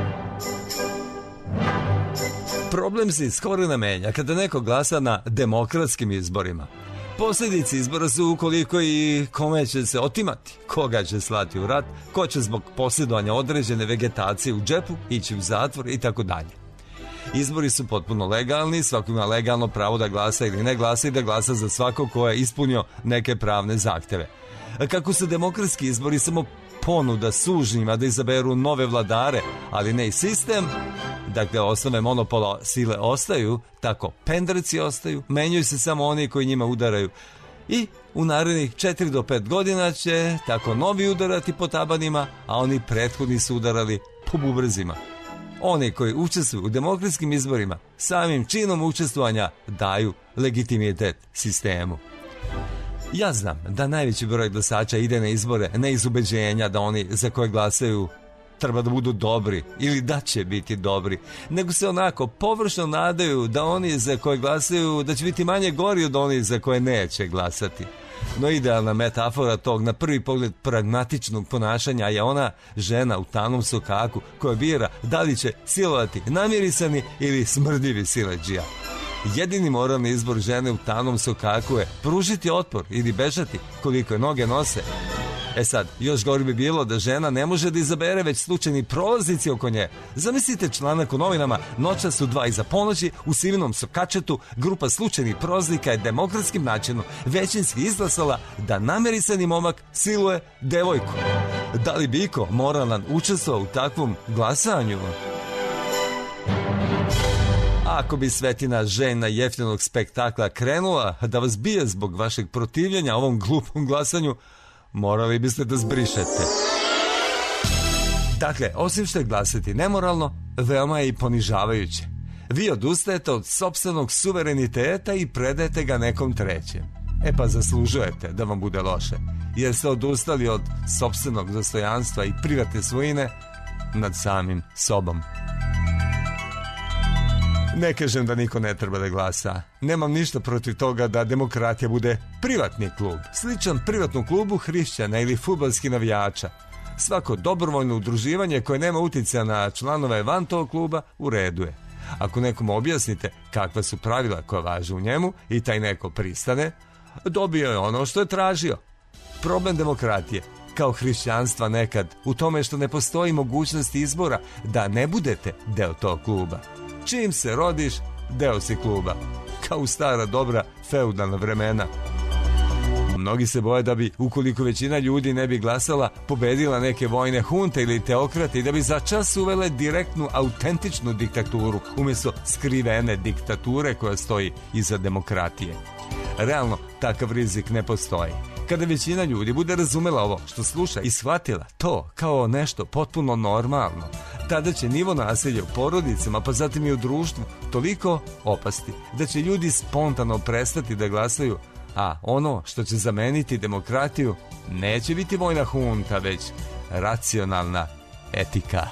Problem se skoro ne menja kada neko glasa na demokratskim izborima. Posljedice izbora su ukoliko i kome će se otimati, koga će slati u rat, ko će zbog posjedovanja određene vegetacije u džepu ići u zatvor i tako dalje. Izbori su potpuno legalni, svako ima legalno pravo da glasa ili ne glasa i da glasa za svako ko je ispunio neke pravne zahteve. Kako su demokratski izbori samo ponuda sužnjima da izaberu nove vladare, ali ne i sistem, dakle osnove monopola sile ostaju, tako pendreci ostaju, menjaju se samo oni koji njima udaraju. I u narednih 4 do 5 godina će tako novi udarati po tabanima, a oni prethodni su udarali po bubrzima. Oni koji učestvuju u demokratskim izborima samim činom učestvovanja daju legitimitet sistemu. Ja znam da najveći broj glasača ide na izbore ne iz ubeđenja da oni za koje glasaju treba da budu dobri ili da će biti dobri, nego se onako površno nadaju da oni za koje glasaju da će biti manje gori od onih za koje neće glasati. No idealna metafora tog na prvi pogled pragmatičnog ponašanja je ona žena u tamnom sokaku koja bira da li će silovati namirisani ili smrdljivi siledžija. Jedini moralni izbor žene u tamnom sokaku je pružiti otpor ili bežati koliko je noge nose. E sad, još gori bi bilo da žena ne može da izabere već slučajni prolaznici oko nje. Zamislite članak u novinama, noćas u 2 iza ponoći u sivinom sokačetu grupa slučajnih prolaznika je demokratskim načinom većinski izglasala da namirisani momak siluje devojku. Da li bi iko moralan učestvovao u takvom glasanju? Ako bi svetina žena jeftinog spektakla krenula da vas bije zbog vašeg protivljenja ovom glupom glasanju, morali biste da zbrišete. Dakle, osim što je glasati nemoralno, veoma je i ponižavajuće. Vi odustajete od sopstvenog suvereniteta i predajete ga nekom trećem. E pa zaslužujete da vam bude loše, jer ste odustali od sopstvenog dostojanstva i privatne svojine nad samim sobom. Ne kažem da niko ne treba da glasa. Nemam ništa protiv toga da demokratija bude privatni klub, sličan privatnom klubu hrišćana ili fudbalskih navijača. Svako dobrovoljno udruživanje koje nema utjecaja na članove van tog kluba u redu je. Ako nekom objasnite kakva su pravila koja važe u njemu i taj neko pristane, dobio je ono što je tražio. Problem demokratije, kao hrišćanstva nekad, u tome što ne postoji mogućnost izbora da ne budete deo tog kluba. Čim se rodiš, deo si kluba. Kao u stara dobra feudalna vremena. Mnogi se boje da bi, ukoliko većina ljudi ne bi glasala, pobedila neke vojne hunte ili teokrate i da bi za čas uvele direktnu, autentičnu diktaturu, umjesto skrivene diktature koja stoji iza demokratije. Realno, takav rizik ne postoji. Kada većina ljudi bude razumela ovo što sluša i shvatila to kao nešto potpuno normalno, tada će nivo nasilja u porodicama, pa zatim i u društvu, toliko opasti da će ljudi spontano prestati da glasaju, a ono što će zameniti demokratiju neće biti vojna hunta, već racionalna etika.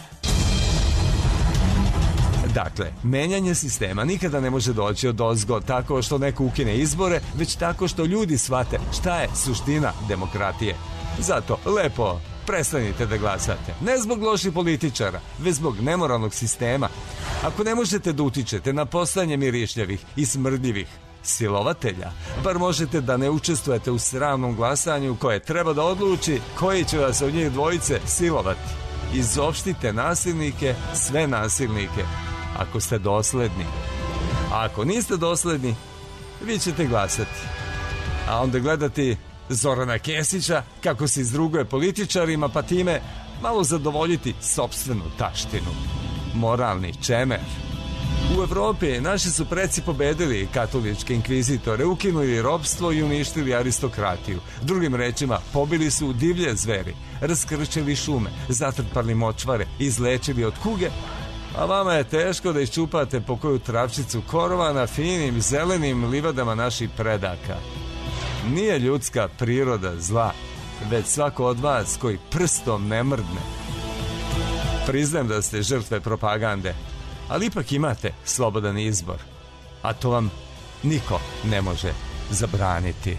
Dakle, menjanje sistema nikada ne može doći odozgo tako što neko ukine izbore, već tako što ljudi shvate šta je suština demokratije. Zato, lepo, prestanite da glasate. Ne zbog loših političara, već zbog nemoralnog sistema. Ako ne možete da utičete na postojanje mirišljavih i smrdljivih silovatelja, bar možete da ne učestvujete u sramnom glasanju koje treba da odluči koji će vas od njih dvojice silovati. Izopštite nasilnike, sve nasilnike, ako ste dosledni. A ako niste dosledni, vi ćete glasati. A onda gledati Zorana Kesića kako se izruguje političarima, pa time malo zadovoljiti sopstvenu taštinu. Moralni čemer. U Evropi naši su preci pobedili katoličke inkvizitore, ukinuli ropstvo i uništili aristokratiju. Drugim rečima, pobili su divlje zveri, raskrčili šume, zatrpali močvare, izlečili od kuge, a vama je teško da iščupate po koju travčicu korova na finim zelenim livadama naših predaka. Nije ljudska priroda zla, već svako od vas koji prstom ne mrdne. Priznajem da ste žrtve propagande, ali ipak imate slobodan izbor, a to vam niko ne može zabraniti.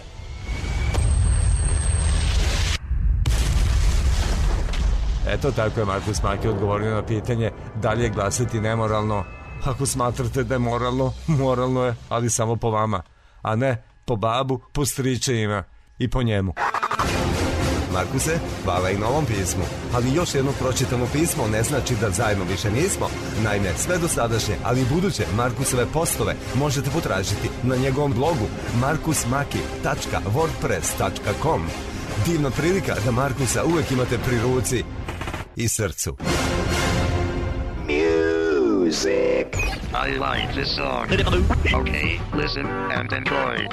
Eto, tako je Markus Maki odgovorio na pitanje da li je glasati nemoralno. Ako smatrate da je moralno, moralno je, ali samo po vama, a ne po babu, po stričevima i po njemu. Markuse, hvala i na ovom pismu. Ali još jedno pročitano pismo ne znači da zajedno više nismo. Naime, sve dosadašnje, ali i buduće Markusove postove možete potražiti na njegovom blogu markusmaki.wordpress.com. Divna prilika da Markusa uvek imate pri ruci i srcu. Music. I like this song. Okay, listen and enjoy.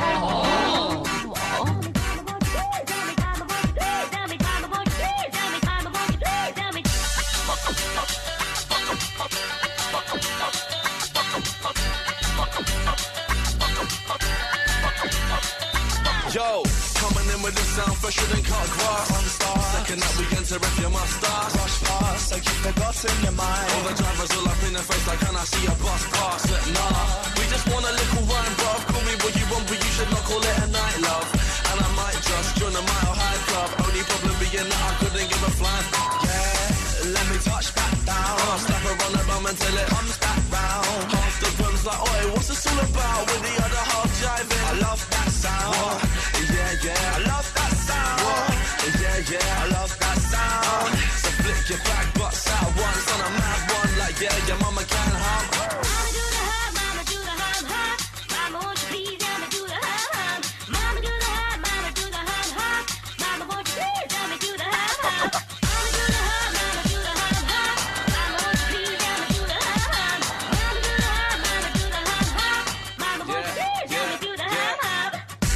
Yo, coming in with the sound fresher than cut grass. On start, second up we enter if you must start. Rush past, so you've forgotten your mind. All the drivers all up in the face like, can I see a bus pass? But nah, we just want a little rhyme, bruv. Call me what you want, but you should not call it a night, love. And I might just join a Mile High Club. Only problem being that I couldn't give a flying. Yeah, let me touch back down. Slap her on the bum until it comes back round. Half the room's like, oi, what's this all about? With the other half jiving. I love that sound. Yeah, I love that sound. Yeah, I love that sound. So flick your back butts out once on a mad one. Like, yeah, your mama can hum. Mama do the hum, mama do the hum, hum. Mama, won't you please, mama do the hum, hum. Mama do the hum, mama do the hum, hum. Mama, won't you please, mama do the hum, hum. Mama do the hum, mama do the hum, hum. Mama, won't you please, mama do the hum, hum. Mama do the hum, mama do the hum, hum. Mama, won't you please, mama do the hum, hum.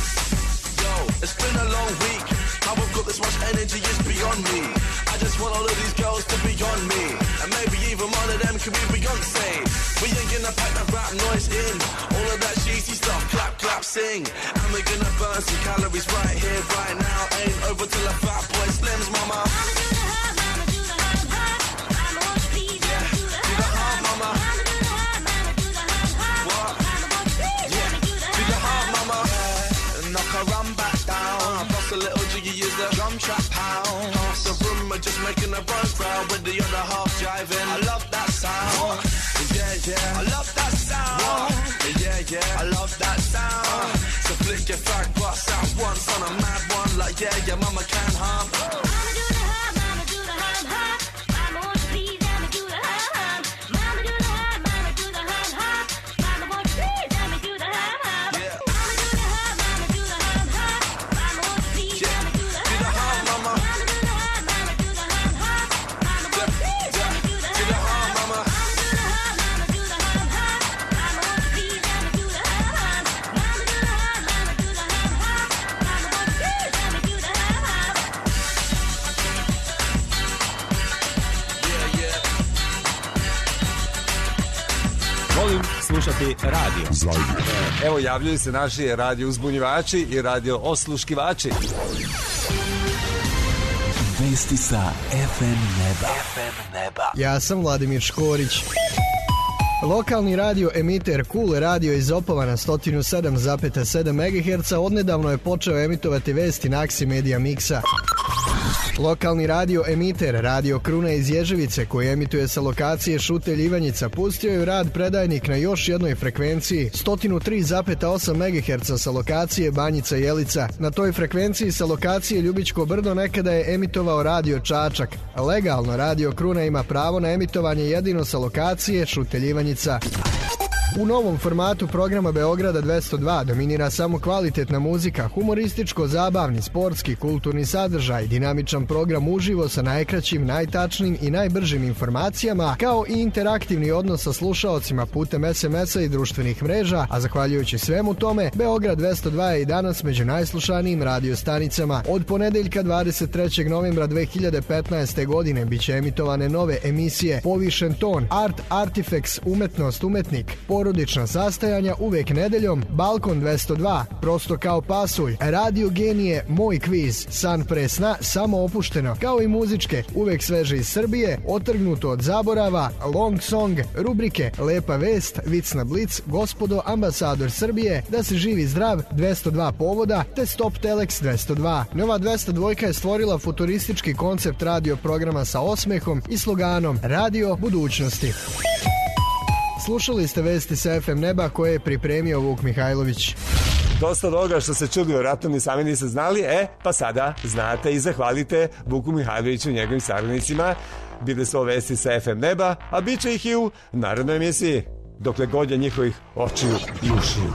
It's been a long week. How I've got this much energy is beyond me. I just want all of these girls to be on me. And maybe even one of them could be Beyonce. We ain't gonna pack that rap noise in. All of that cheesy stuff, clap, clap, sing. And we're gonna burn some calories right here, right now. Ain't over till a fat boy slims, mama. Mama do the hum, mama do the hum, hum. Mama, won't you please, mama do the hum, hum. Mama. Mama do the hum, mama do the hum, hum. What? Mama, won't you please, mama do the hum, Do the hum, hum. mama. Knock her run back down. Bust a little jiggy is the drum trap pound. Half the room are just making a run crowd with the other half jiving. I love that sound. Yeah, I love that sound. Yeah, I love that sound. So flick your fag butts out once on a mad one. Like, yeah, your mama can hum. Mama do the hum, mama do the hum, hum. Mama, won't you please, mama do the hum, hum. Mama do the hum, mama do the hum, hum. Mama, won't you please, mama do the hum, hum. Yeah. Mama do the hum, mama do the hum, hum. Mama, won't you please, mama do the hum, hum. mama. Mama do the hum, mama do the hum, hum. Mama, won't you please, mama do the hum, hum. mama. Mama do the hum, mama do the hum, hum. Mama, won't you please, mama do the hum, hum. Mama do the hum, mama do the hum, hum. Slušate radio. Evo javljaju se naši radio uzbunjivači i radio osluškivači. Vesti sa FM neba. Ja sam Vladimir Škorić. Lokalni radio emiter Cool radio iz Opova na 107,7 MHz odnedavno je počeo emitovati vesti na Aksi Media Mixa. Lokalni radio emiter Radio Kruna iz Ježevice, koji emituje sa lokacije Šutelj Ivanjica, pustio je u rad predajnik na još jednoj frekvenciji 103,8 MHz sa lokacije Banjica Jelica. Na toj frekvenciji sa lokacije Ljubičko Brdo nekada je emitovao radio Čačak. Legalno Radio Kruna ima pravo na emitovanje jedino sa lokacije Šutelj Ivanjica. U novom formatu programa Beograda 202 dominira samo kvalitetna muzika, humorističko-zabavni, sportski, kulturni sadržaj, dinamičan program uživo sa najkraćim, najtačnim i najbržim informacijama, kao i interaktivni odnos sa slušaocima putem SMS-a i društvenih mreža, a zahvaljujući svemu tome, Beograd 202 je i danas među najslušanijim radio stanicama. Od ponedeljka 23. novembra 2015. godine biće emitovane nove emisije Povišen ton, Art Artifacts, Umetnost, Umetnik, Porodična sastajanja uvek nedeljom, Balkon 202, Prosto kao pasulj, Radio Genije, Moj kviz, San pre sna, Samo opušteno, kao i muzičke, uvek sveže iz Srbije, Otrgnuto od zaborava, Long song, rubrike Lepa vest, Vic na blic, Gospodo ambasador Srbije, Da se živi zdrav, 202 povoda, te Stop Telex 202. Nova 202 je stvorila futuristički koncept radio programa sa osmehom i sloganom Radio budućnosti. Slušali ste vesti sa FM neba koje je pripremio Vuk Mihajlović. Dosta toga što se čuli, vjerojatno ni sami niste znali, pa sada znate i zahvalite Vuku Mihajloviću i njegovim saradnicima. Bile su ovo vesti sa FM neba, a bit će ih i u narednoj emisiji, dokle god je njihovih očiju i ušiju.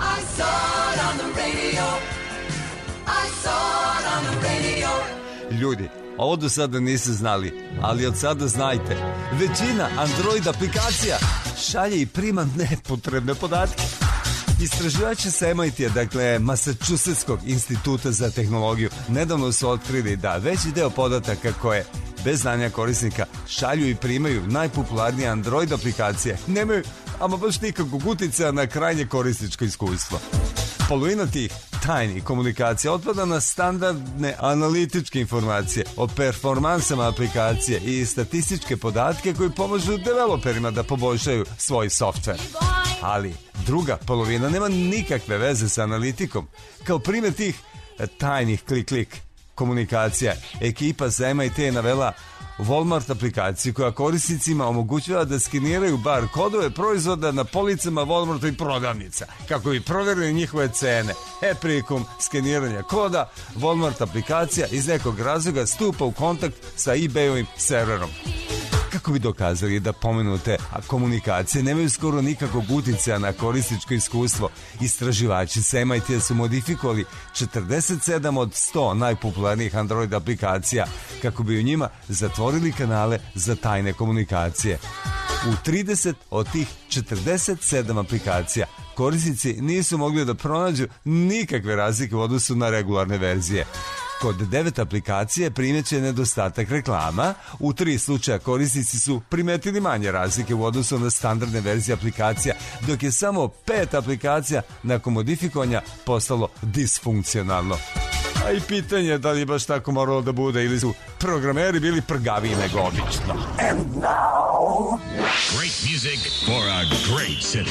Ljudi, ovo do sada niste znali, ali od sada znajte. Većina Android aplikacija šalje i prima nepotrebne podatke. Istraživači sa MIT-a, dakle Massachusettskog instituta za tehnologiju, nedavno su otkrili da veći deo podataka koje bez znanja korisnika šalju i primaju najpopularnije Android aplikacije nemaju ama baš nikakvog uticaja na krajnje korisničko iskustvo. Polovina tih tajnih komunikacija otpada na standardne analitičke informacije o performansama aplikacije i statističke podatke koji pomažu developerima da poboljšaju svoj softver. Ali druga polovina nema nikakve veze sa analitikom. Kao primjer tih tajnih klik-klik komunikacija, ekipa sa MIT je navela Walmart aplikaciju koja korisnicima omogućava da skeniraju bar kodove proizvoda na policama Walmarta i prodavnica kako bi provjerili njihove cene. Prilikom skeniranja koda Walmart aplikacija iz nekog razloga stupa u kontakt sa eBayovim serverom. Kako bi dokazali da pomenute komunikacije nemaju skoro nikakvog uticaja na korisničko iskustvo, istraživači sa MIT-a su modifikovali 47 od 100 najpopularnijih Android aplikacija kako bi u njima zatvorili kanale za tajne komunikacije. U 30 od tih 47 aplikacija korisnici nisu mogli da pronađu nikakve razlike u odnosu na regularne verzije. Kod 9 aplikacije primećen je nedostatak reklama, u 3 slučaja korisnici su primetili manje razlike u odnosu na standardne verzije aplikacija, dok je samo 5 aplikacija nakon modifikovanja postalo disfunkcionalno. A i pitanje je da li je baš tako moralo da bude ili su programeri bili prgaviji nego obično. And now, great music for a great city.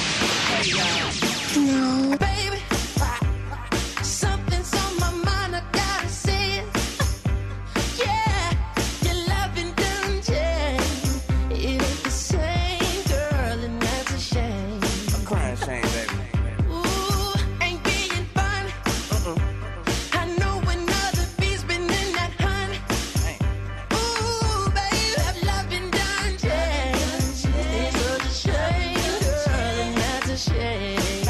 No, baby, something's on my mind, I gotta say it. Yeah, your loving done changed. It ain't the same, girl, and that's a shame. I'm crying shame, baby. Ooh, ain't being fun. I know another beat's been in that honey. Ooh, baby, your loving done changed. It's such a shame, girl, and that's a shame.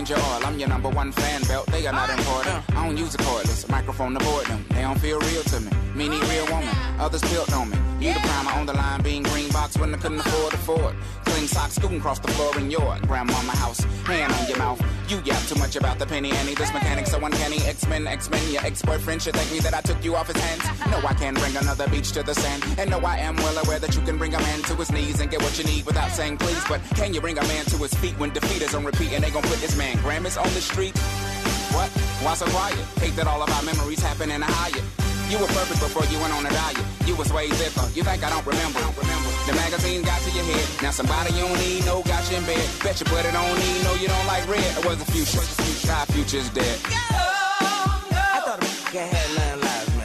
change your oil. I'm your number one fan belt. They are not important. I don't use a cordless microphone to board them. They don't feel real to me. Me need real woman. Others built on me. You the primer on the line, being green box when I couldn't afford. Clean socks scooting across the floor in your grandmama house. Hand on your mouth. You yap too much about the penny ante. This mechanic so uncanny. X-Men. Your ex-boyfriend should thank me that I took you off his hands. No, I can bring another beach to the sand. And no, I am well aware that you can bring a man to his knees and get what you need without saying please. But can you bring a man to his feet when defeat is on repeat and they gon' put this man Grammys on the street? What? Why so quiet? Hate that all of our memories happen in a Hyatt. You were perfect before you went on a diet. You was way thicker. You think I don't remember? The magazine got to your head. Now somebody you don't need, no, got you in bed. Bet you put it on need, no, you don't like red. It was the future. God, future's dead. I thought a had 9 lives, man.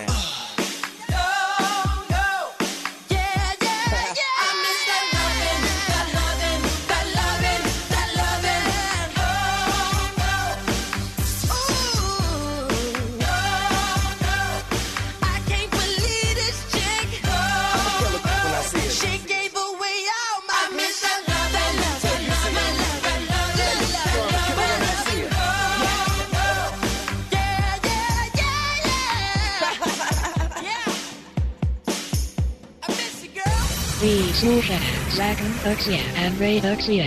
Vi slušate Zakon Aksija and Ray Aksija.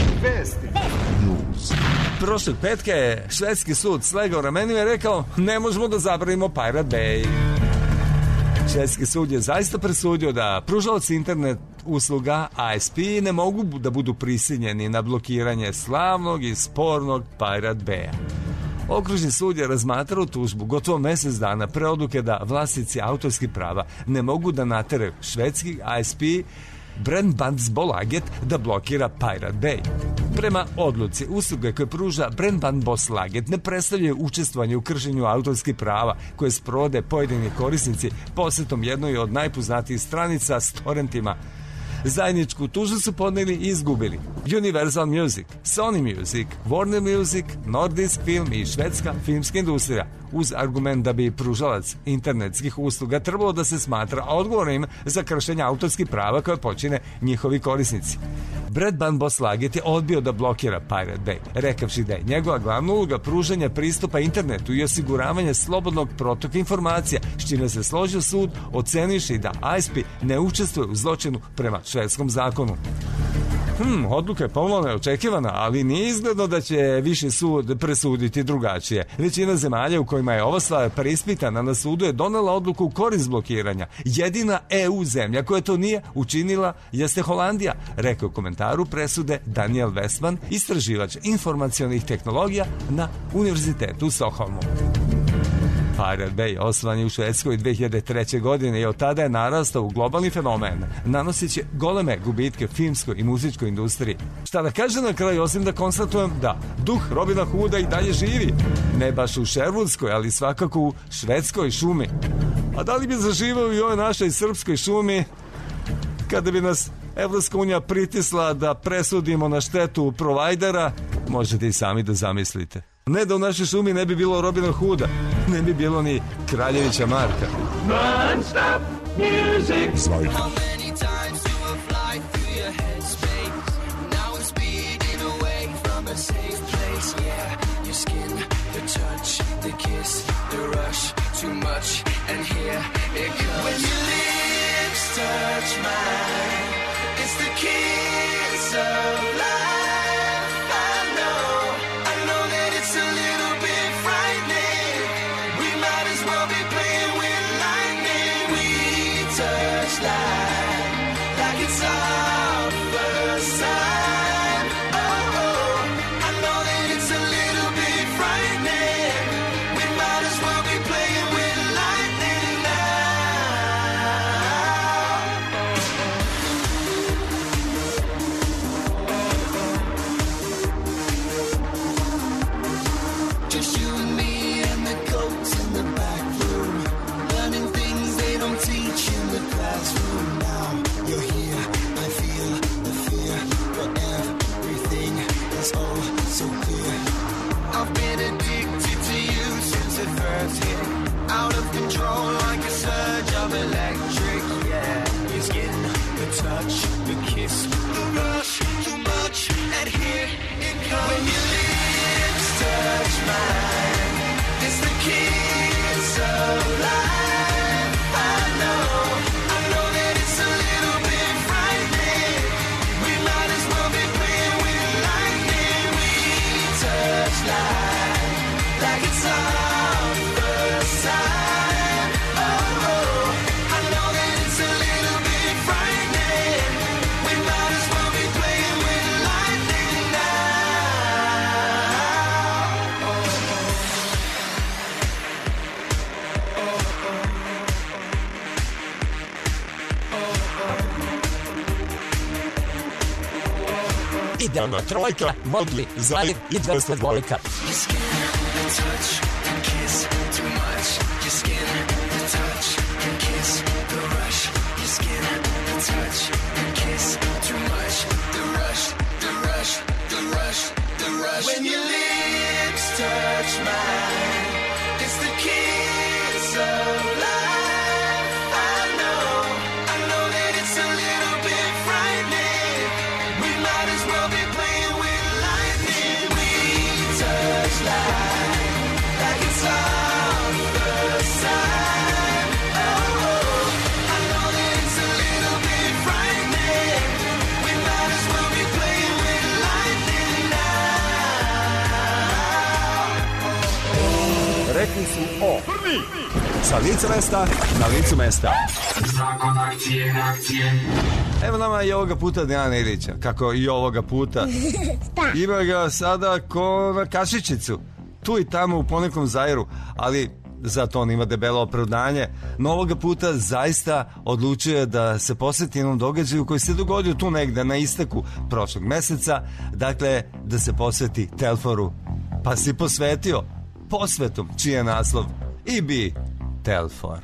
Prošlog petka je švedski sud slegao ramenima i rekao ne možemo da zabranimo Pirate Bay. Švedski sud je zaista presudio da pružaoci internet usluga ISP ne mogu da budu prisiljeni na blokiranje slavnog i spornog Pirate Baya. Okružni sud je razmatrao tužbu gotovo mesec dana pre odluke da vlasnici autorskih prava ne mogu da nateraju švedski ISP Bredbandsbolaget da blokira Pirate Bay. Prema odluci, usluge koje pruža Bredbandsbolaget ne predstavljaju učestvovanje u kršenju autorskih prava koje sprovode pojedini korisnici posjetom jednoj od najpoznatijih stranica s torrentima. Zajedničku tužbu su podneli i izgubili Universal Music, Sony Music, Warner Music, Nordisk Film i švedska filmska industrija, uz argument da bi pružalac internetskih usluga trebalo da se smatra odgovornim za kršenje autorskih prava koje počine njihovi korisnici. Bredbandsbolaget je odbio da blokira Pirate Bay, rekavši da je njegova glavna uloga pružanja pristupa internetu i osiguravanje slobodnog protoka informacija, s čime se složio sud, ocenivši da ISP ne učestvuje u zločinu prema švedskom zakonu. Odluka je pomalo neočekivana, ali nije izgledno da će viši sud presuditi drugačije. Većina zemalja u kojima je ova stvar preispitana na sudu je donela odluku u korist blokiranja. Jedina EU zemlja koja to nije učinila jeste Holandija, rekao u komentaru presude Daniel Westman, istraživač informacionih tehnologija na Univerzitetu u Stockholmu. Pirate Bay osnovan je u Švedskoj 2003. godine i od tada je narastao u globalni fenomen, nanoseći goleme gubitke filmskoj i muzičkoj industriji. Šta da kažem na kraju, osim da konstatujem da duh Robina Hooda i dalje živi, ne baš u Sherwoodskoj, ali svakako u švedskoj šumi. A da li bi zaživao i ovoj našoj srpskoj šumi kada bi nas Evropska unija pritisla da presudimo na štetu provajdera? Možete i sami da zamislite. Ne da u našoj šumi ne bi bilo Robina Hooda, ne bi bilo ni Kraljevića Marka. Non-stop music. How many times do I fly through your headspace? Now I'm speeding away from a safe place. Yeah, your skin, the touch, the kiss, the rush, too much, and here it comes. When your lips touch mine, it's the kiss of life. idealna trojka, Mowgli, Zair i 200 dvojka. When your lips touch mine, it's the kiss of life. I know that it's a little bit frightening. We might as well be playing with lightning. We touch like it's on the side. Oh, I know that it's a little bit frightening. We might as well be playing with lightning now. Rekli su o. Sa lica mesta na licu mesta. Zakon akcije, akcije. Evo nama i ovoga puta Dejana Ilića. Kako i ovoga puta. Ima ga sada ko na kašičicu. Tu i tamo u ponekom Zairu. Ali zato on ima debelo opravdanje. No ovoga puta zaista odlučio da se posveti jednom događaju koji se dogodio tu negde na isteku prošlog meseca. Dakle, da se posveti Telforu. Pa si posvetio posvetom čiji je naslov IB Telfor.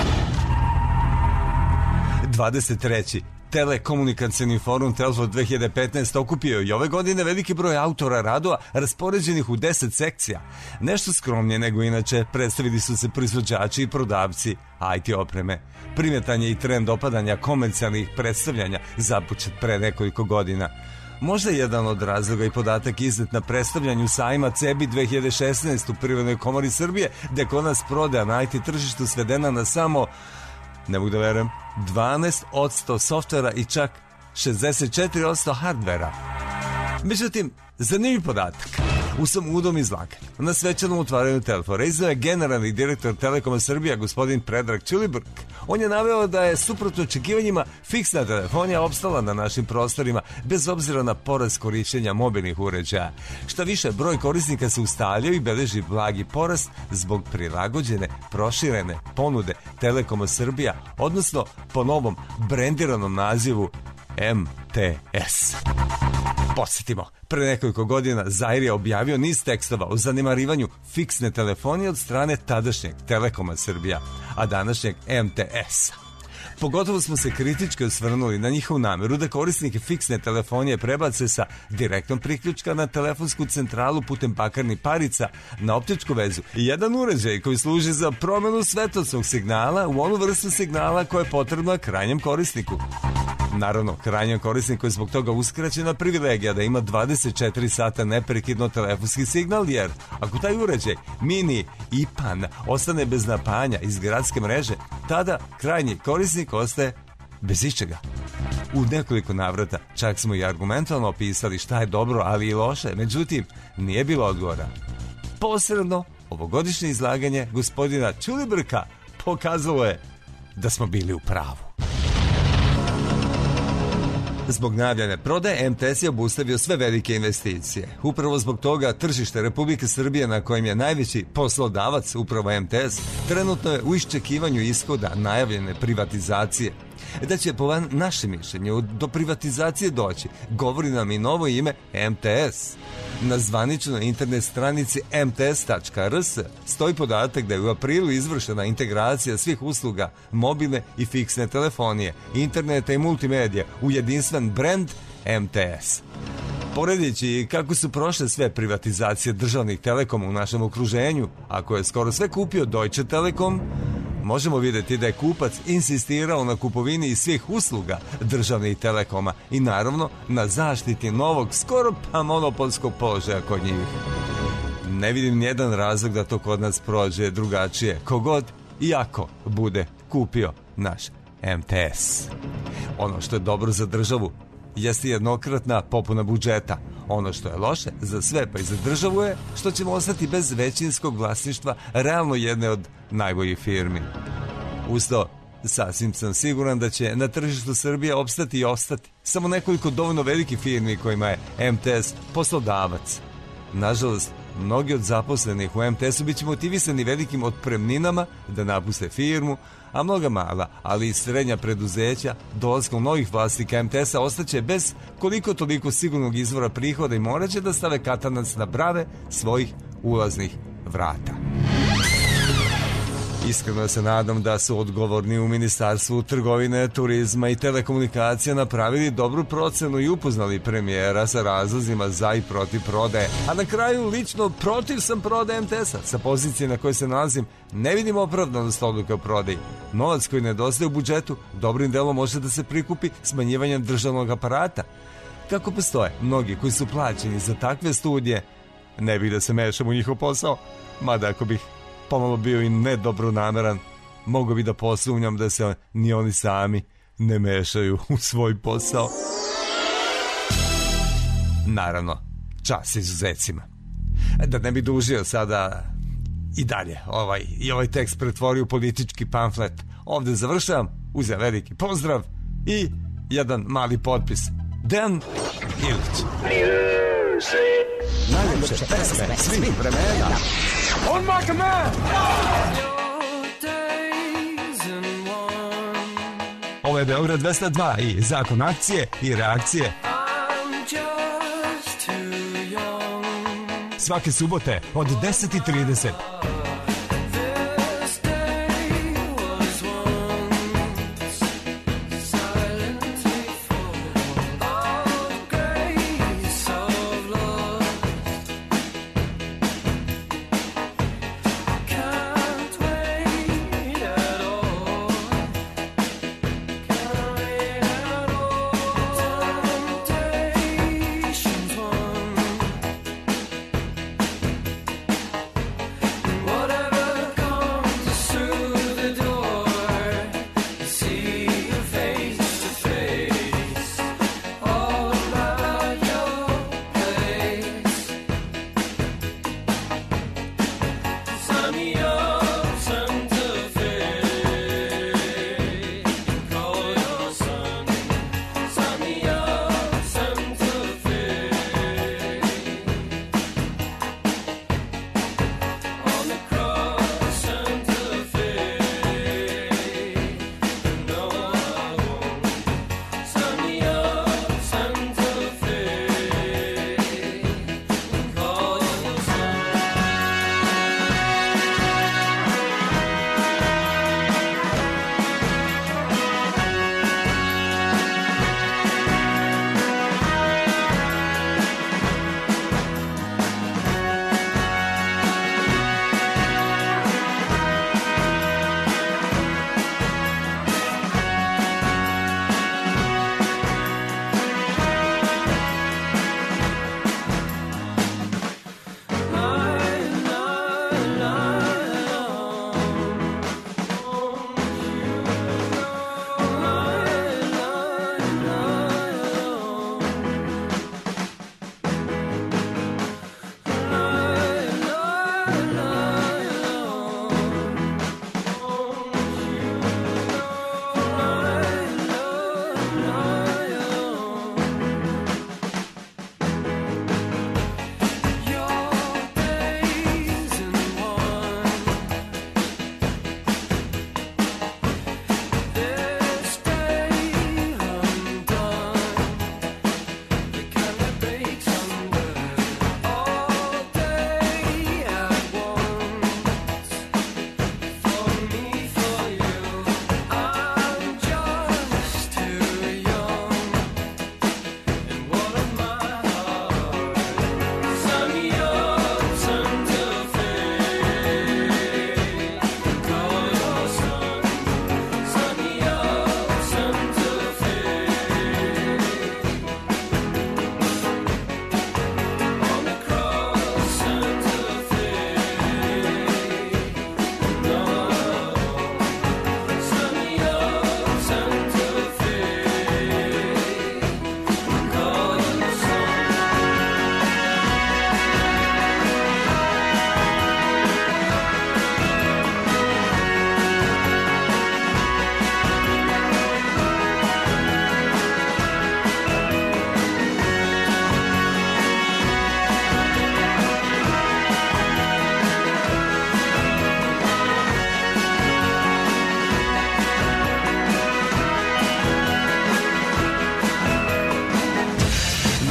23. Telekomunikacioni forum Telfor 2015 okupio i ove godine veliki broj autora radova raspoređenih u 10 sekcija. Nešto skromnije nego inače predstavili su se proizvođači i prodavci IT opreme. Primjetan je i trend opadanja komercijalnih predstavljanja započet pre nekoliko godina. Možda je jedan od razloga i podatak iznet na predstavljanju sajma CEBI 2016 u Privrednoj komori Srbije, gde kod nas prodaja na IT tržištu svedena na samo, ne mogu da verujem, 12% softvera i čak 64% hardvera. Međutim, zanimljiv podatak. U svom uvodnom izlaganju na svečanom otvaranju Telfora izneo je generalni direktor Telekoma Srbija gospodin Predrag Ćulibrk. On je naveo da je suprotno očekivanjima fiksna telefonija opstala na našim prostorima bez obzira na porast korišćenja mobilnih uređaja. Šta više, broj korisnika se ustalio i beleži blagi porast zbog prilagođene, proširene ponude Telekoma Srbija, odnosno po novom brendiranom nazivu MTS. Podsjetimo, pre nekoliko godina Zair je objavio niz tekstova o zanemarivanju fiksne telefonije od strane tadašnjeg Telekoma Srbija, a današnjeg MTS-a. Pogotovo smo se kritički osvrnuli na njihovu nameru da korisnike fiksne telefonije prebace sa direktnom priključka na telefonsku centralu putem bakarnih parica na optičku vezu i jedan uređaj koji služi za promenu svetlosnog signala u onu vrstu signala koja je potrebna krajnjem korisniku. Naravno, krajnjem korisniku je zbog toga uskraćena privilegija da ima 24 sata neprekidno telefonski signal, jer ako taj uređaj, mini IPAN, ostane bez napajanja iz gradske mreže, tada krajnji korisnik ostaje bez ičega. U nekoliko navrata čak smo i argumentalno opisali šta je dobro, ali i loše, međutim, nije bilo odgovora. Posredno, ovogodišnje izlaganje gospodina Ćulibrka pokazalo je da smo bili u pravu. Zbog najavljene prodaje, MTS je obustavio sve velike investicije. Upravo zbog toga tržište Republike Srbije, na kojem je najveći poslodavac, upravo MTS, trenutno je u iščekivanju ishoda najavljene privatizacije. Da će po našem mišljenju do privatizacije doći, govori nam i novo ime MTS. Na zvaničnoj internet stranici mts.rs stoji podatak da je u aprilu izvršena integracija svih usluga mobilne i fiksne telefonije, interneta i multimedija u jedinstven brend MTS. Poredići kako su prošle sve privatizacije državnih telekoma u našem okruženju, ako je skoro sve kupio Deutsche Telekom, možemo vidjeti da je kupac insistirao na kupovini svih usluga državnih telekoma i naravno na zaštiti novog, skoro pa monopolskog položaja kod njih. Ne vidim nijedan razlog da to kod nas prođe drugačije, kogod i ako bude kupio naš MTS. Ono što je dobro za državu jeste jednokratna popuna budžeta. Ono što je loše za sve pa i za državu je što ćemo ostati bez većinskog vlasništva realno jedne od najboljih firmi. Uz to, sasvim sam siguran da će na tržištu Srbije opstati i ostati samo nekoliko dovoljno velikih firmi kojima je MTS poslodavac. Nažalost, mnogi od zaposlenih u MTS-u bit će motivisani velikim otpremninama da napuste firmu, a mnoga mala, ali i srednja preduzeća dolaskom novih vlasnika MTS-a ostaće bez koliko toliko sigurnog izvora prihoda i morat će da stave katanac na brave svojih ulaznih vrata. Iskreno se nadam da su odgovorni u Ministarstvu trgovine, turizma i telekomunikacija napravili dobru procenu i upoznali premijera sa razlozima za i protiv prodaje. A na kraju, lično protiv sam prodaje MTS-a. Sa pozicije na kojoj se nalazim, ne vidim opravdanost odluke o prodaji. Novac koji nedostaje u budžetu dobrim delom može da se prikupi smanjivanjem državnog aparata. Kako postoje mnogi koji su plaćeni za takve studije, ne bih da se mešam u njihov posao, mada ako bih pomalo bio i nedobronameran, mogu bi da posumnjam da se ni oni sami ne mešaju u svoj posao. Naravno, čast izuzecima. Da ne bi dužio sada i dalje ovaj tekst pretvorio u politički pamflet, ovde završavam, uzem veliki pozdrav i jedan mali potpis. Dejan Ilić. Najljepše pesme svih vremena. On my command! Ovo je Beograd 202 i zakon akcije i reakcije. Svake subote od 10:30. Whoa.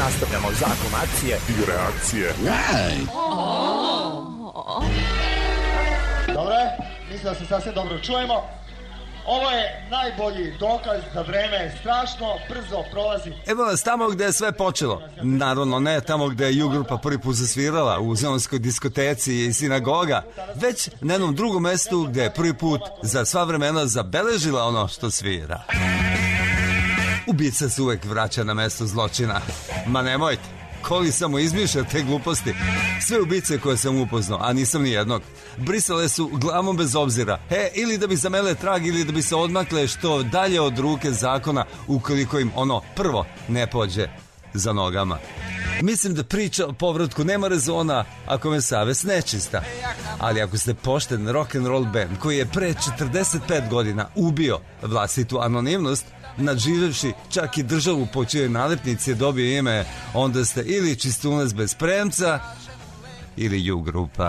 Nastavljamo zakon akcije i reakcije. Dobro je, mislim da se sasvim dobro čujemo. Ovo je najbolji dokaz da vreme strašno brzo prolazi. Evo nas tamo gde je sve počelo. Naravno ne tamo gde je U-grupa prvi put zasvirala, u Zemunskoj diskoteci i sinagoga, već na jednom drugom mestu gde je prvi put za sva vremena zabeležila ono što svira. Ubica se uvek vraća na mesto zločina. Ma nemojte, koli samo izmišlja te gluposti. Sve ubice koje sam upoznao, a nisam ni jednog, brisale su glavom bez obzira. Ili da bi zamele trag ili da bi se odmakle što dalje od ruke zakona ukoliko im ono prvo ne pođe za nogama. Mislim da priča o povratku nema rezona ako me savest nečista. Ali ako ste pošten rock'n'roll band koji je pre 45 godina ubio vlastitu anonimnost, nadživevši čak i državu po čijoj nalepnici je dobio ime, onda ste ili čistunac bez premca ili U-grupa.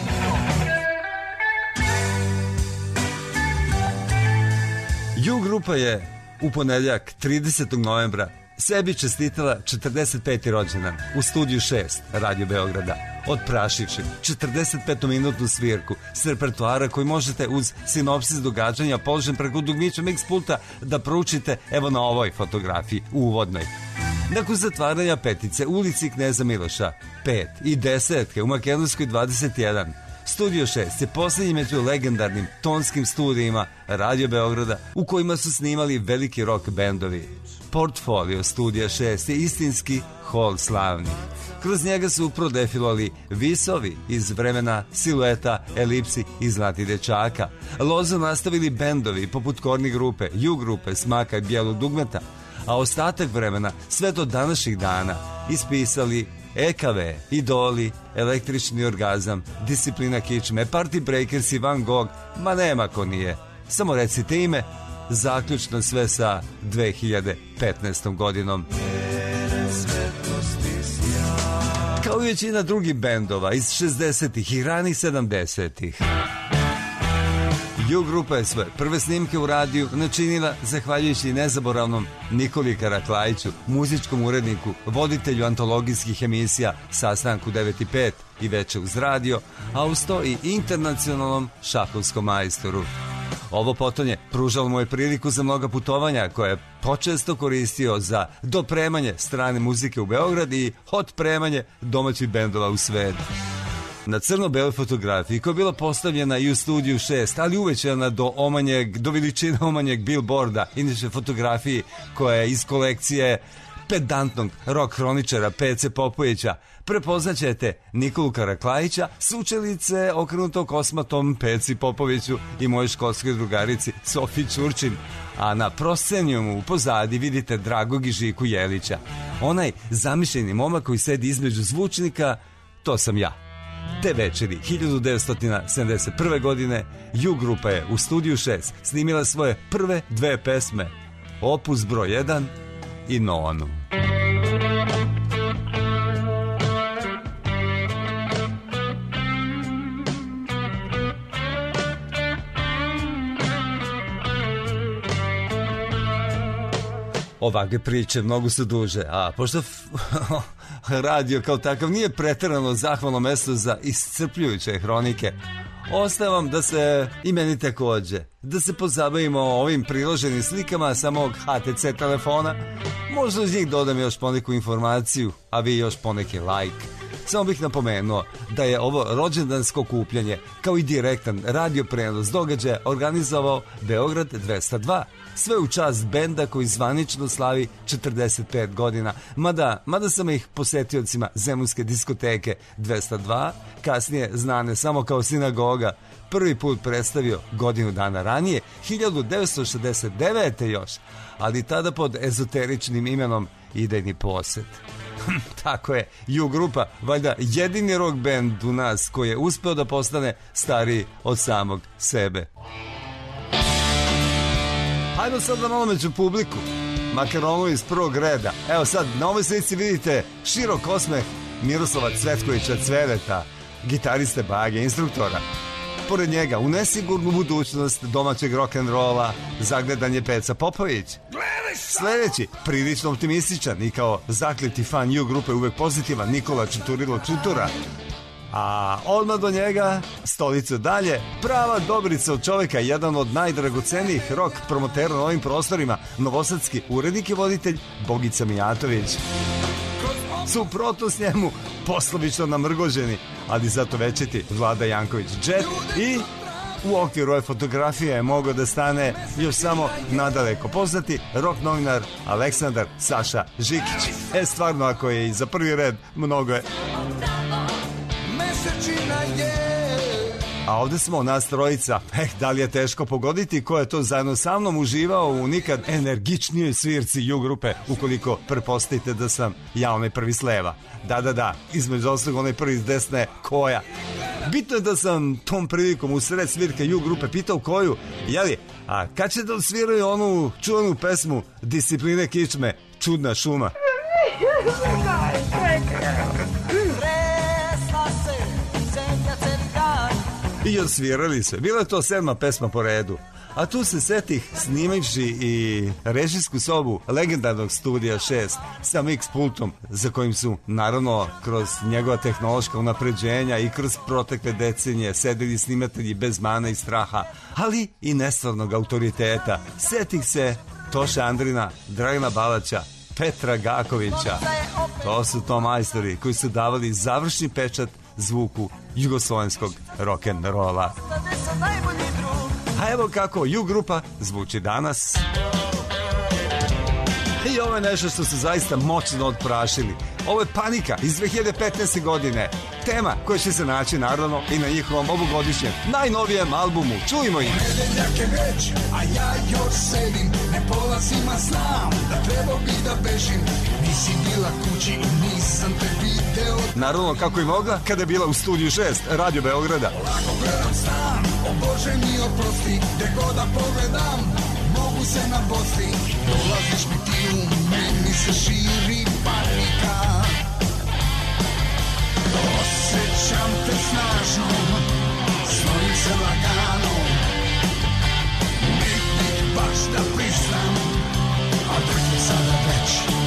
U-grupa je u ponedjeljak 30. novembra sebi čestitala 45. rođendan u studiju 6 Radio Beograda, odprašivši 45-minutnu svirku s repertoara koji možete uz sinopsis događanja položen preko dugmića Mixpulta da proučite evo na ovoj fotografiji uvodnoj. Nakon zatvaranja petice u ulici Kneza Miloša 5 i 10 u Makedonskoj 21, Studio 6 je posljednji među legendarnim tonskim studijima Radio Beograda u kojima su snimali veliki rock bendovi. Portfolio Studija 6 je istinski hol slavnih. Kroz njega su prodefilovali visovi iz vremena Silueta, Elipsi i Zlati dečaka. Lozo nastavili bendovi poput Korni grupe, U-grupe, Smaka i Bijelog dugmeta, a ostatak vremena sve do današnjih dana ispisali EKV, Idoli, Električni orgazam, Disciplina kičme, Party Breakers i Van Gogh, ma nema ko nije. Samo recite ime, zaključno sve sa 2015. godinom. Kao i većina drugih bendova iz 60-ih i ranih 70-ih. U-grupa je svoje prve snimke u radiju načinila zahvaljujući nezaboravnom Nikoli Karaklajiću, muzičkom uredniku, voditelju antologijskih emisija Sastanku 9.5 i Veče uz radio, a uz to i internacionalnom šahovskom majstoru. Ovo potonje pružalo mu je priliku za mnoga putovanja koje je počesto koristio za dopremanje strane muzike u Beograd i otpremanje domaćih bendova u svet. Na crno-beloj fotografiji koja je bila postavljena i u studiju 6, ali uvećana do veličine omanjeg billboarda, inače fotografiji koja je iz kolekcije pedantnog rock hroničara PC Popovića, prepoznaćete Nikolu Karaklajića, sučelice okrenutog kosmatom Peci Popoviću i moje školskoj drugarici Sofiji Ćurčin, a na proscenijumu pozadi vidite Dragog i Žiku Jelića. Onaj zamišljeni momak koji sedi između zvučnika, to sam ja. Te večeri 1971. godine U-grupa je u studiju 6 snimila svoje prve dve pesme, Opus broj 1 i Noanu. Ovakve priče mnogo su duže, a pošto radio kao takav nije preterano zahvalno mesto za iscrpljujuće hronike, ostavam da se i meni takođe, da se pozabavimo ovim priloženim slikama samog HTC telefona, možda uz njih dodam još poneku informaciju, a vi još poneke like. Samo bih napomenuo da je ovo rođendansko kupljanje, kao i direktan radio prenos događaja organizovao Beograd 202, sve u čast benda koji zvanično slavi 45 godina, mada sam ih posetiocima Zemunske diskoteke 202, kasnije znane samo kao sinagoga, prvi put predstavio godinu dana ranije, 1969. još, ali tada pod ezoteričnim imenom Idejni posed. Tako je, U-grupa, valjda jedini rock band u nas koji je uspeo da postane stariji od samog sebe. Hajmo sad da malo među publiku, makar ono iz prvog reda. Evo sad, na ovoj slici vidite širok osmeh Miroslava Cvetkovića Cveleta, gitariste Bage, instruktora. Pored njega, u nesigurnu budućnost domaćeg rock'n'rolla zagledan je Peca Popović. Gledaj Sljedeći, prilično optimističan i kao zakleti fan U grupe uvek pozitivan, Nikola Čuturilo Čutura. A odmah do njega, stolicu dalje, prava dobrica od čoveka, jedan od najdragocenijih rock promotera na ovim prostorima, novosadski urednik i voditelj Bogica Mijatović. Suprotnost njemu, poslovično namrgoženi, ali zato večiti Vlada Janković Jet i u okviru ove fotografije je mogao da stane još samo nadaleko poznati rock novinar Aleksandar Saša Žikić. Stvarno, ako je i za prvi red, mnogo je. A ovde smo nas trojica. Da li je teško pogoditi ko je to zajedno sa mnom uživao u nikad energičnijoj svirci U grupe, ukoliko pretpostavite da sam ja onaj prvi s leva. Da, između ostalog onaj prvi s desne koja. Bitno je da sam tom prilikom u sred svirke U grupe pitao koju, jeli, a kad će da odsviraju onu čuvanu pesmu Discipline kičme, Čudna šuma? I odsvirali se. Bila je to 7. pesma po redu. A tu se setih, snimavši i režijsku sobu legendarnog Studija 6 sa mix pultom, za kojim su, naravno, kroz njegova tehnološka unapređenja i kroz protekle decenije sedeli snimatelji bez mana i straha, ali i nestvarnog autoriteta. Setih se Toše Andrina, Dragana Balaća, Petra Gakovića. To su to majstori koji su davali završni pečat zvuku jugoslovenskog rock'n'rolla. A evo kako U grupa zvuči danas. I ovo je nešto što su zaista moćno odprašili. Ovo je Panika iz 2015. godine. Tema koja će se naći naravno i na njihovom ovogodišnjem najnovijem albumu. Čujmo ih. Nedeljak je već, a ja još sedim, ne polazim, a znam da trebao bi da bežim. Nisi bila kući i nisam te video. Naravno kako je mogla kada je bila u Studiju 6 Radio Beograda. Lako gledam stan, o Bože mi oprosti, gde god da pogledam, mogu se nabosti. Dolaziš mi ti u meni se širi panika. Osjećam te snažno, snojim se lagano. Ne bih baš da priznam, a drhim sada već.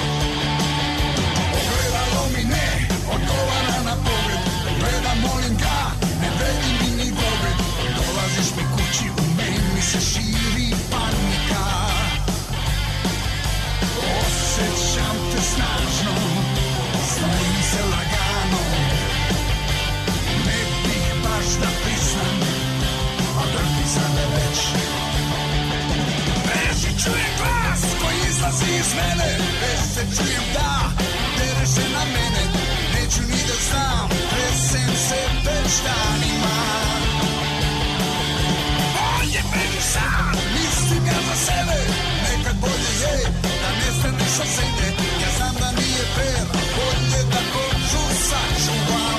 Ogledalo mi ne odgovara na pogled. Gledam, molim ga, ne vredi mi ni dogled. Dolaziš mi kući, u meni se širi panika. Osjećam te snažno, snojim se lagano. Ne bih baš da priznam, a drhim sada već. Beži, čujem glas koji izlazi iz mene. Beži se, čujem da dereš se na mene. Neću ni da znam, tresem se već danima. Bolje beži sam, mislim ja za sebe. Nekad bolje je da nestaneš od sebe. Ja znam da nije fair, bolje da koču sačuvam.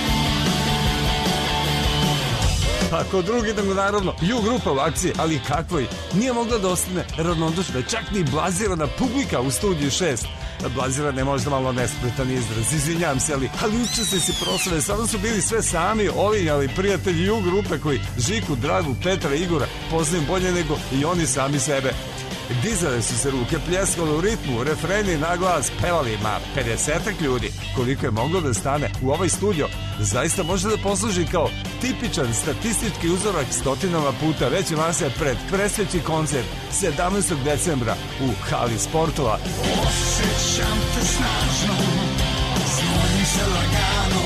Ako drugi nego naravno U grupa u akciji, ali kakvoj, nije mogla da ostane ravnodušna, čak ni blazirana publika u Studiju 6. Blazirana je možda malo nespretan izraz, izvinjam se, ali učesnici se proslave, sada su bili sve sami, olinjali prijatelji U grupe koji Žiku, Dragu, Petra, Igora poznaju bolje nego i oni sami sebe. Dizale su se ruke, pljeskale u ritmu, refreni na glas, pevali, 50 ljudi. Koliko je moglo da stane u ovaj studio, zaista može da posluži kao tipičan statistički uzorak stotinama puta veće mase pred presveći koncert 17. decembra u hali sportova. Osjećam te snažno, snojim se lagano.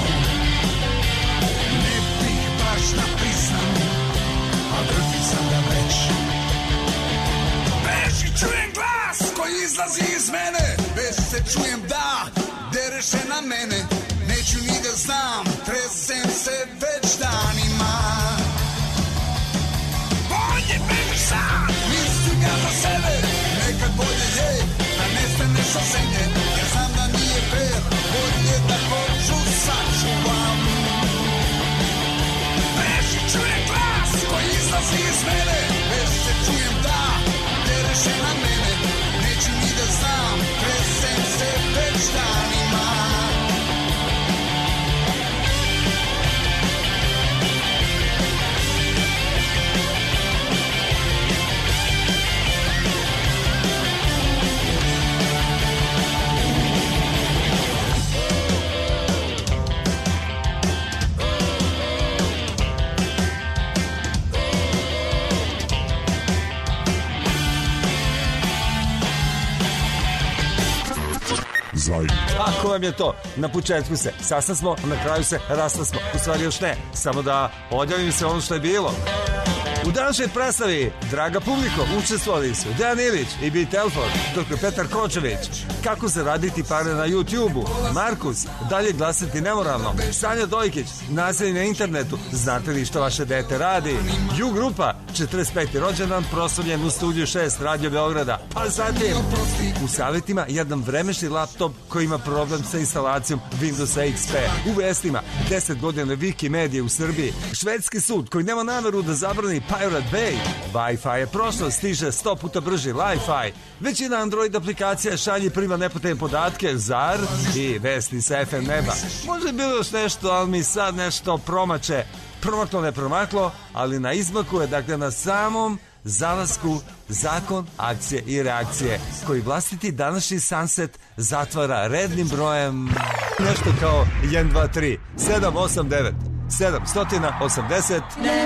Ne bih baš da priznam, a drhim sada već. Beži, čujem glas koji izlazi iz mene. Beži se, čujem da dereš se na mene. Neću ni da znam, tresem se već danima. Bolje beži sam, mislim ja za sebe. Nekad bolje je da nestaneš od zemlje. Ja znam da nije fair, bolje da koču sačuvam. Beži, čujem glas koji izlazi iz mene. Beži se, čujem da dereš se na mene. Neću ni da znam, tresem se već danima. Ako vam je to, na početku se sastasmo, na kraju se rastasmo. U stvari još ne, samo da odjavim se ono što je bilo. U današnjoj predstavi, draga publiko, učestvovali su Dejan Ilić i B. Telford, dr. Petar Kočević, Kako zaraditi pare na YouTube-u, Markus, Dalje glasati nemoralno, Sanja Dojkić, Nasilje na internetu, Znate li što vaše dete radi, U grupa, 45. rođendan, proslavljen u studiju 6 Radio Beograda, a zatim u savjetima jedan vremešni laptop koji ima problem sa instalacijom Windowsa XP, u vestima 10 godina Wikimedije u Srbiji, švedski sud koji nema nameru da zabrani Pirate Bay, Wi-Fi je prošlo, stiže 100 puta brži Li-Fi, većina Android aplikacija šalje i prima nepotrebne podatke, ZAR i vesti sa FM neba. Možda je bilo još nešto, ali mi sad nešto promače. Promaklo ne promaklo, ali na izmaku je, dakle na samom zalasku zakon akcije i reakcije, koji vlastiti današnji sunset zatvara rednim brojem nešto kao 1, 2, 3, 7, 8, 9, 780,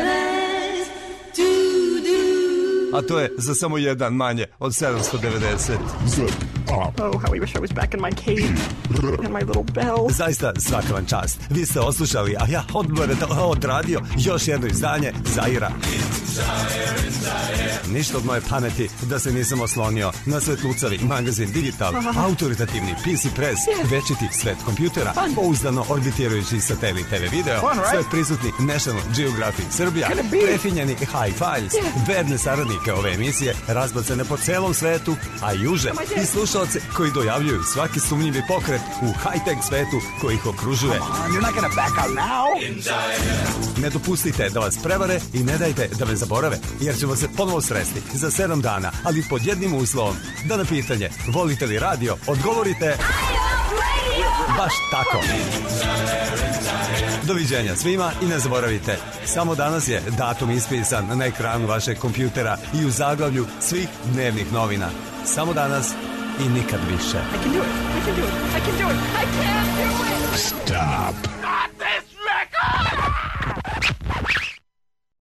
a to je za samo jedan manje od 790. Oh, how I wish I was back in my cave and my little bell. Zaista svaka vam čast. Vi ste oslušali, a ja odradio još jedno izdanje Zaira. Ništa od moje pameti da se nisam oslonio na Svetlucavi magazin Digital, autoritativni PC Press, večiti svet kompjutera, pouzdano orbitirajući satelit TV video, sve prisutni National Geographic Srbija, prefinjeni High Files, verne saradnike ove emisije, razbacane po celom svetu, a juže i slušalce koji dojavljuju svaki sumnjivi pokret u high-tech svetu koji ih okružuje. Ne dopustite da vas prevare i ne dajte da me zaborave, jer ćemo se ponovo sresti za 7 dana, ali pod jednim uslovom, da na pitanje volite li radio odgovorite baš tako. Doviđenja svima i ne zaboravite, samo danas je datum ispisan na ekranu vašeg kompjutera i u zaglavlju svih dnevnih novina. Samo danas i nikad više. I can do it. I can do it. I can do it. I can do it. Stop.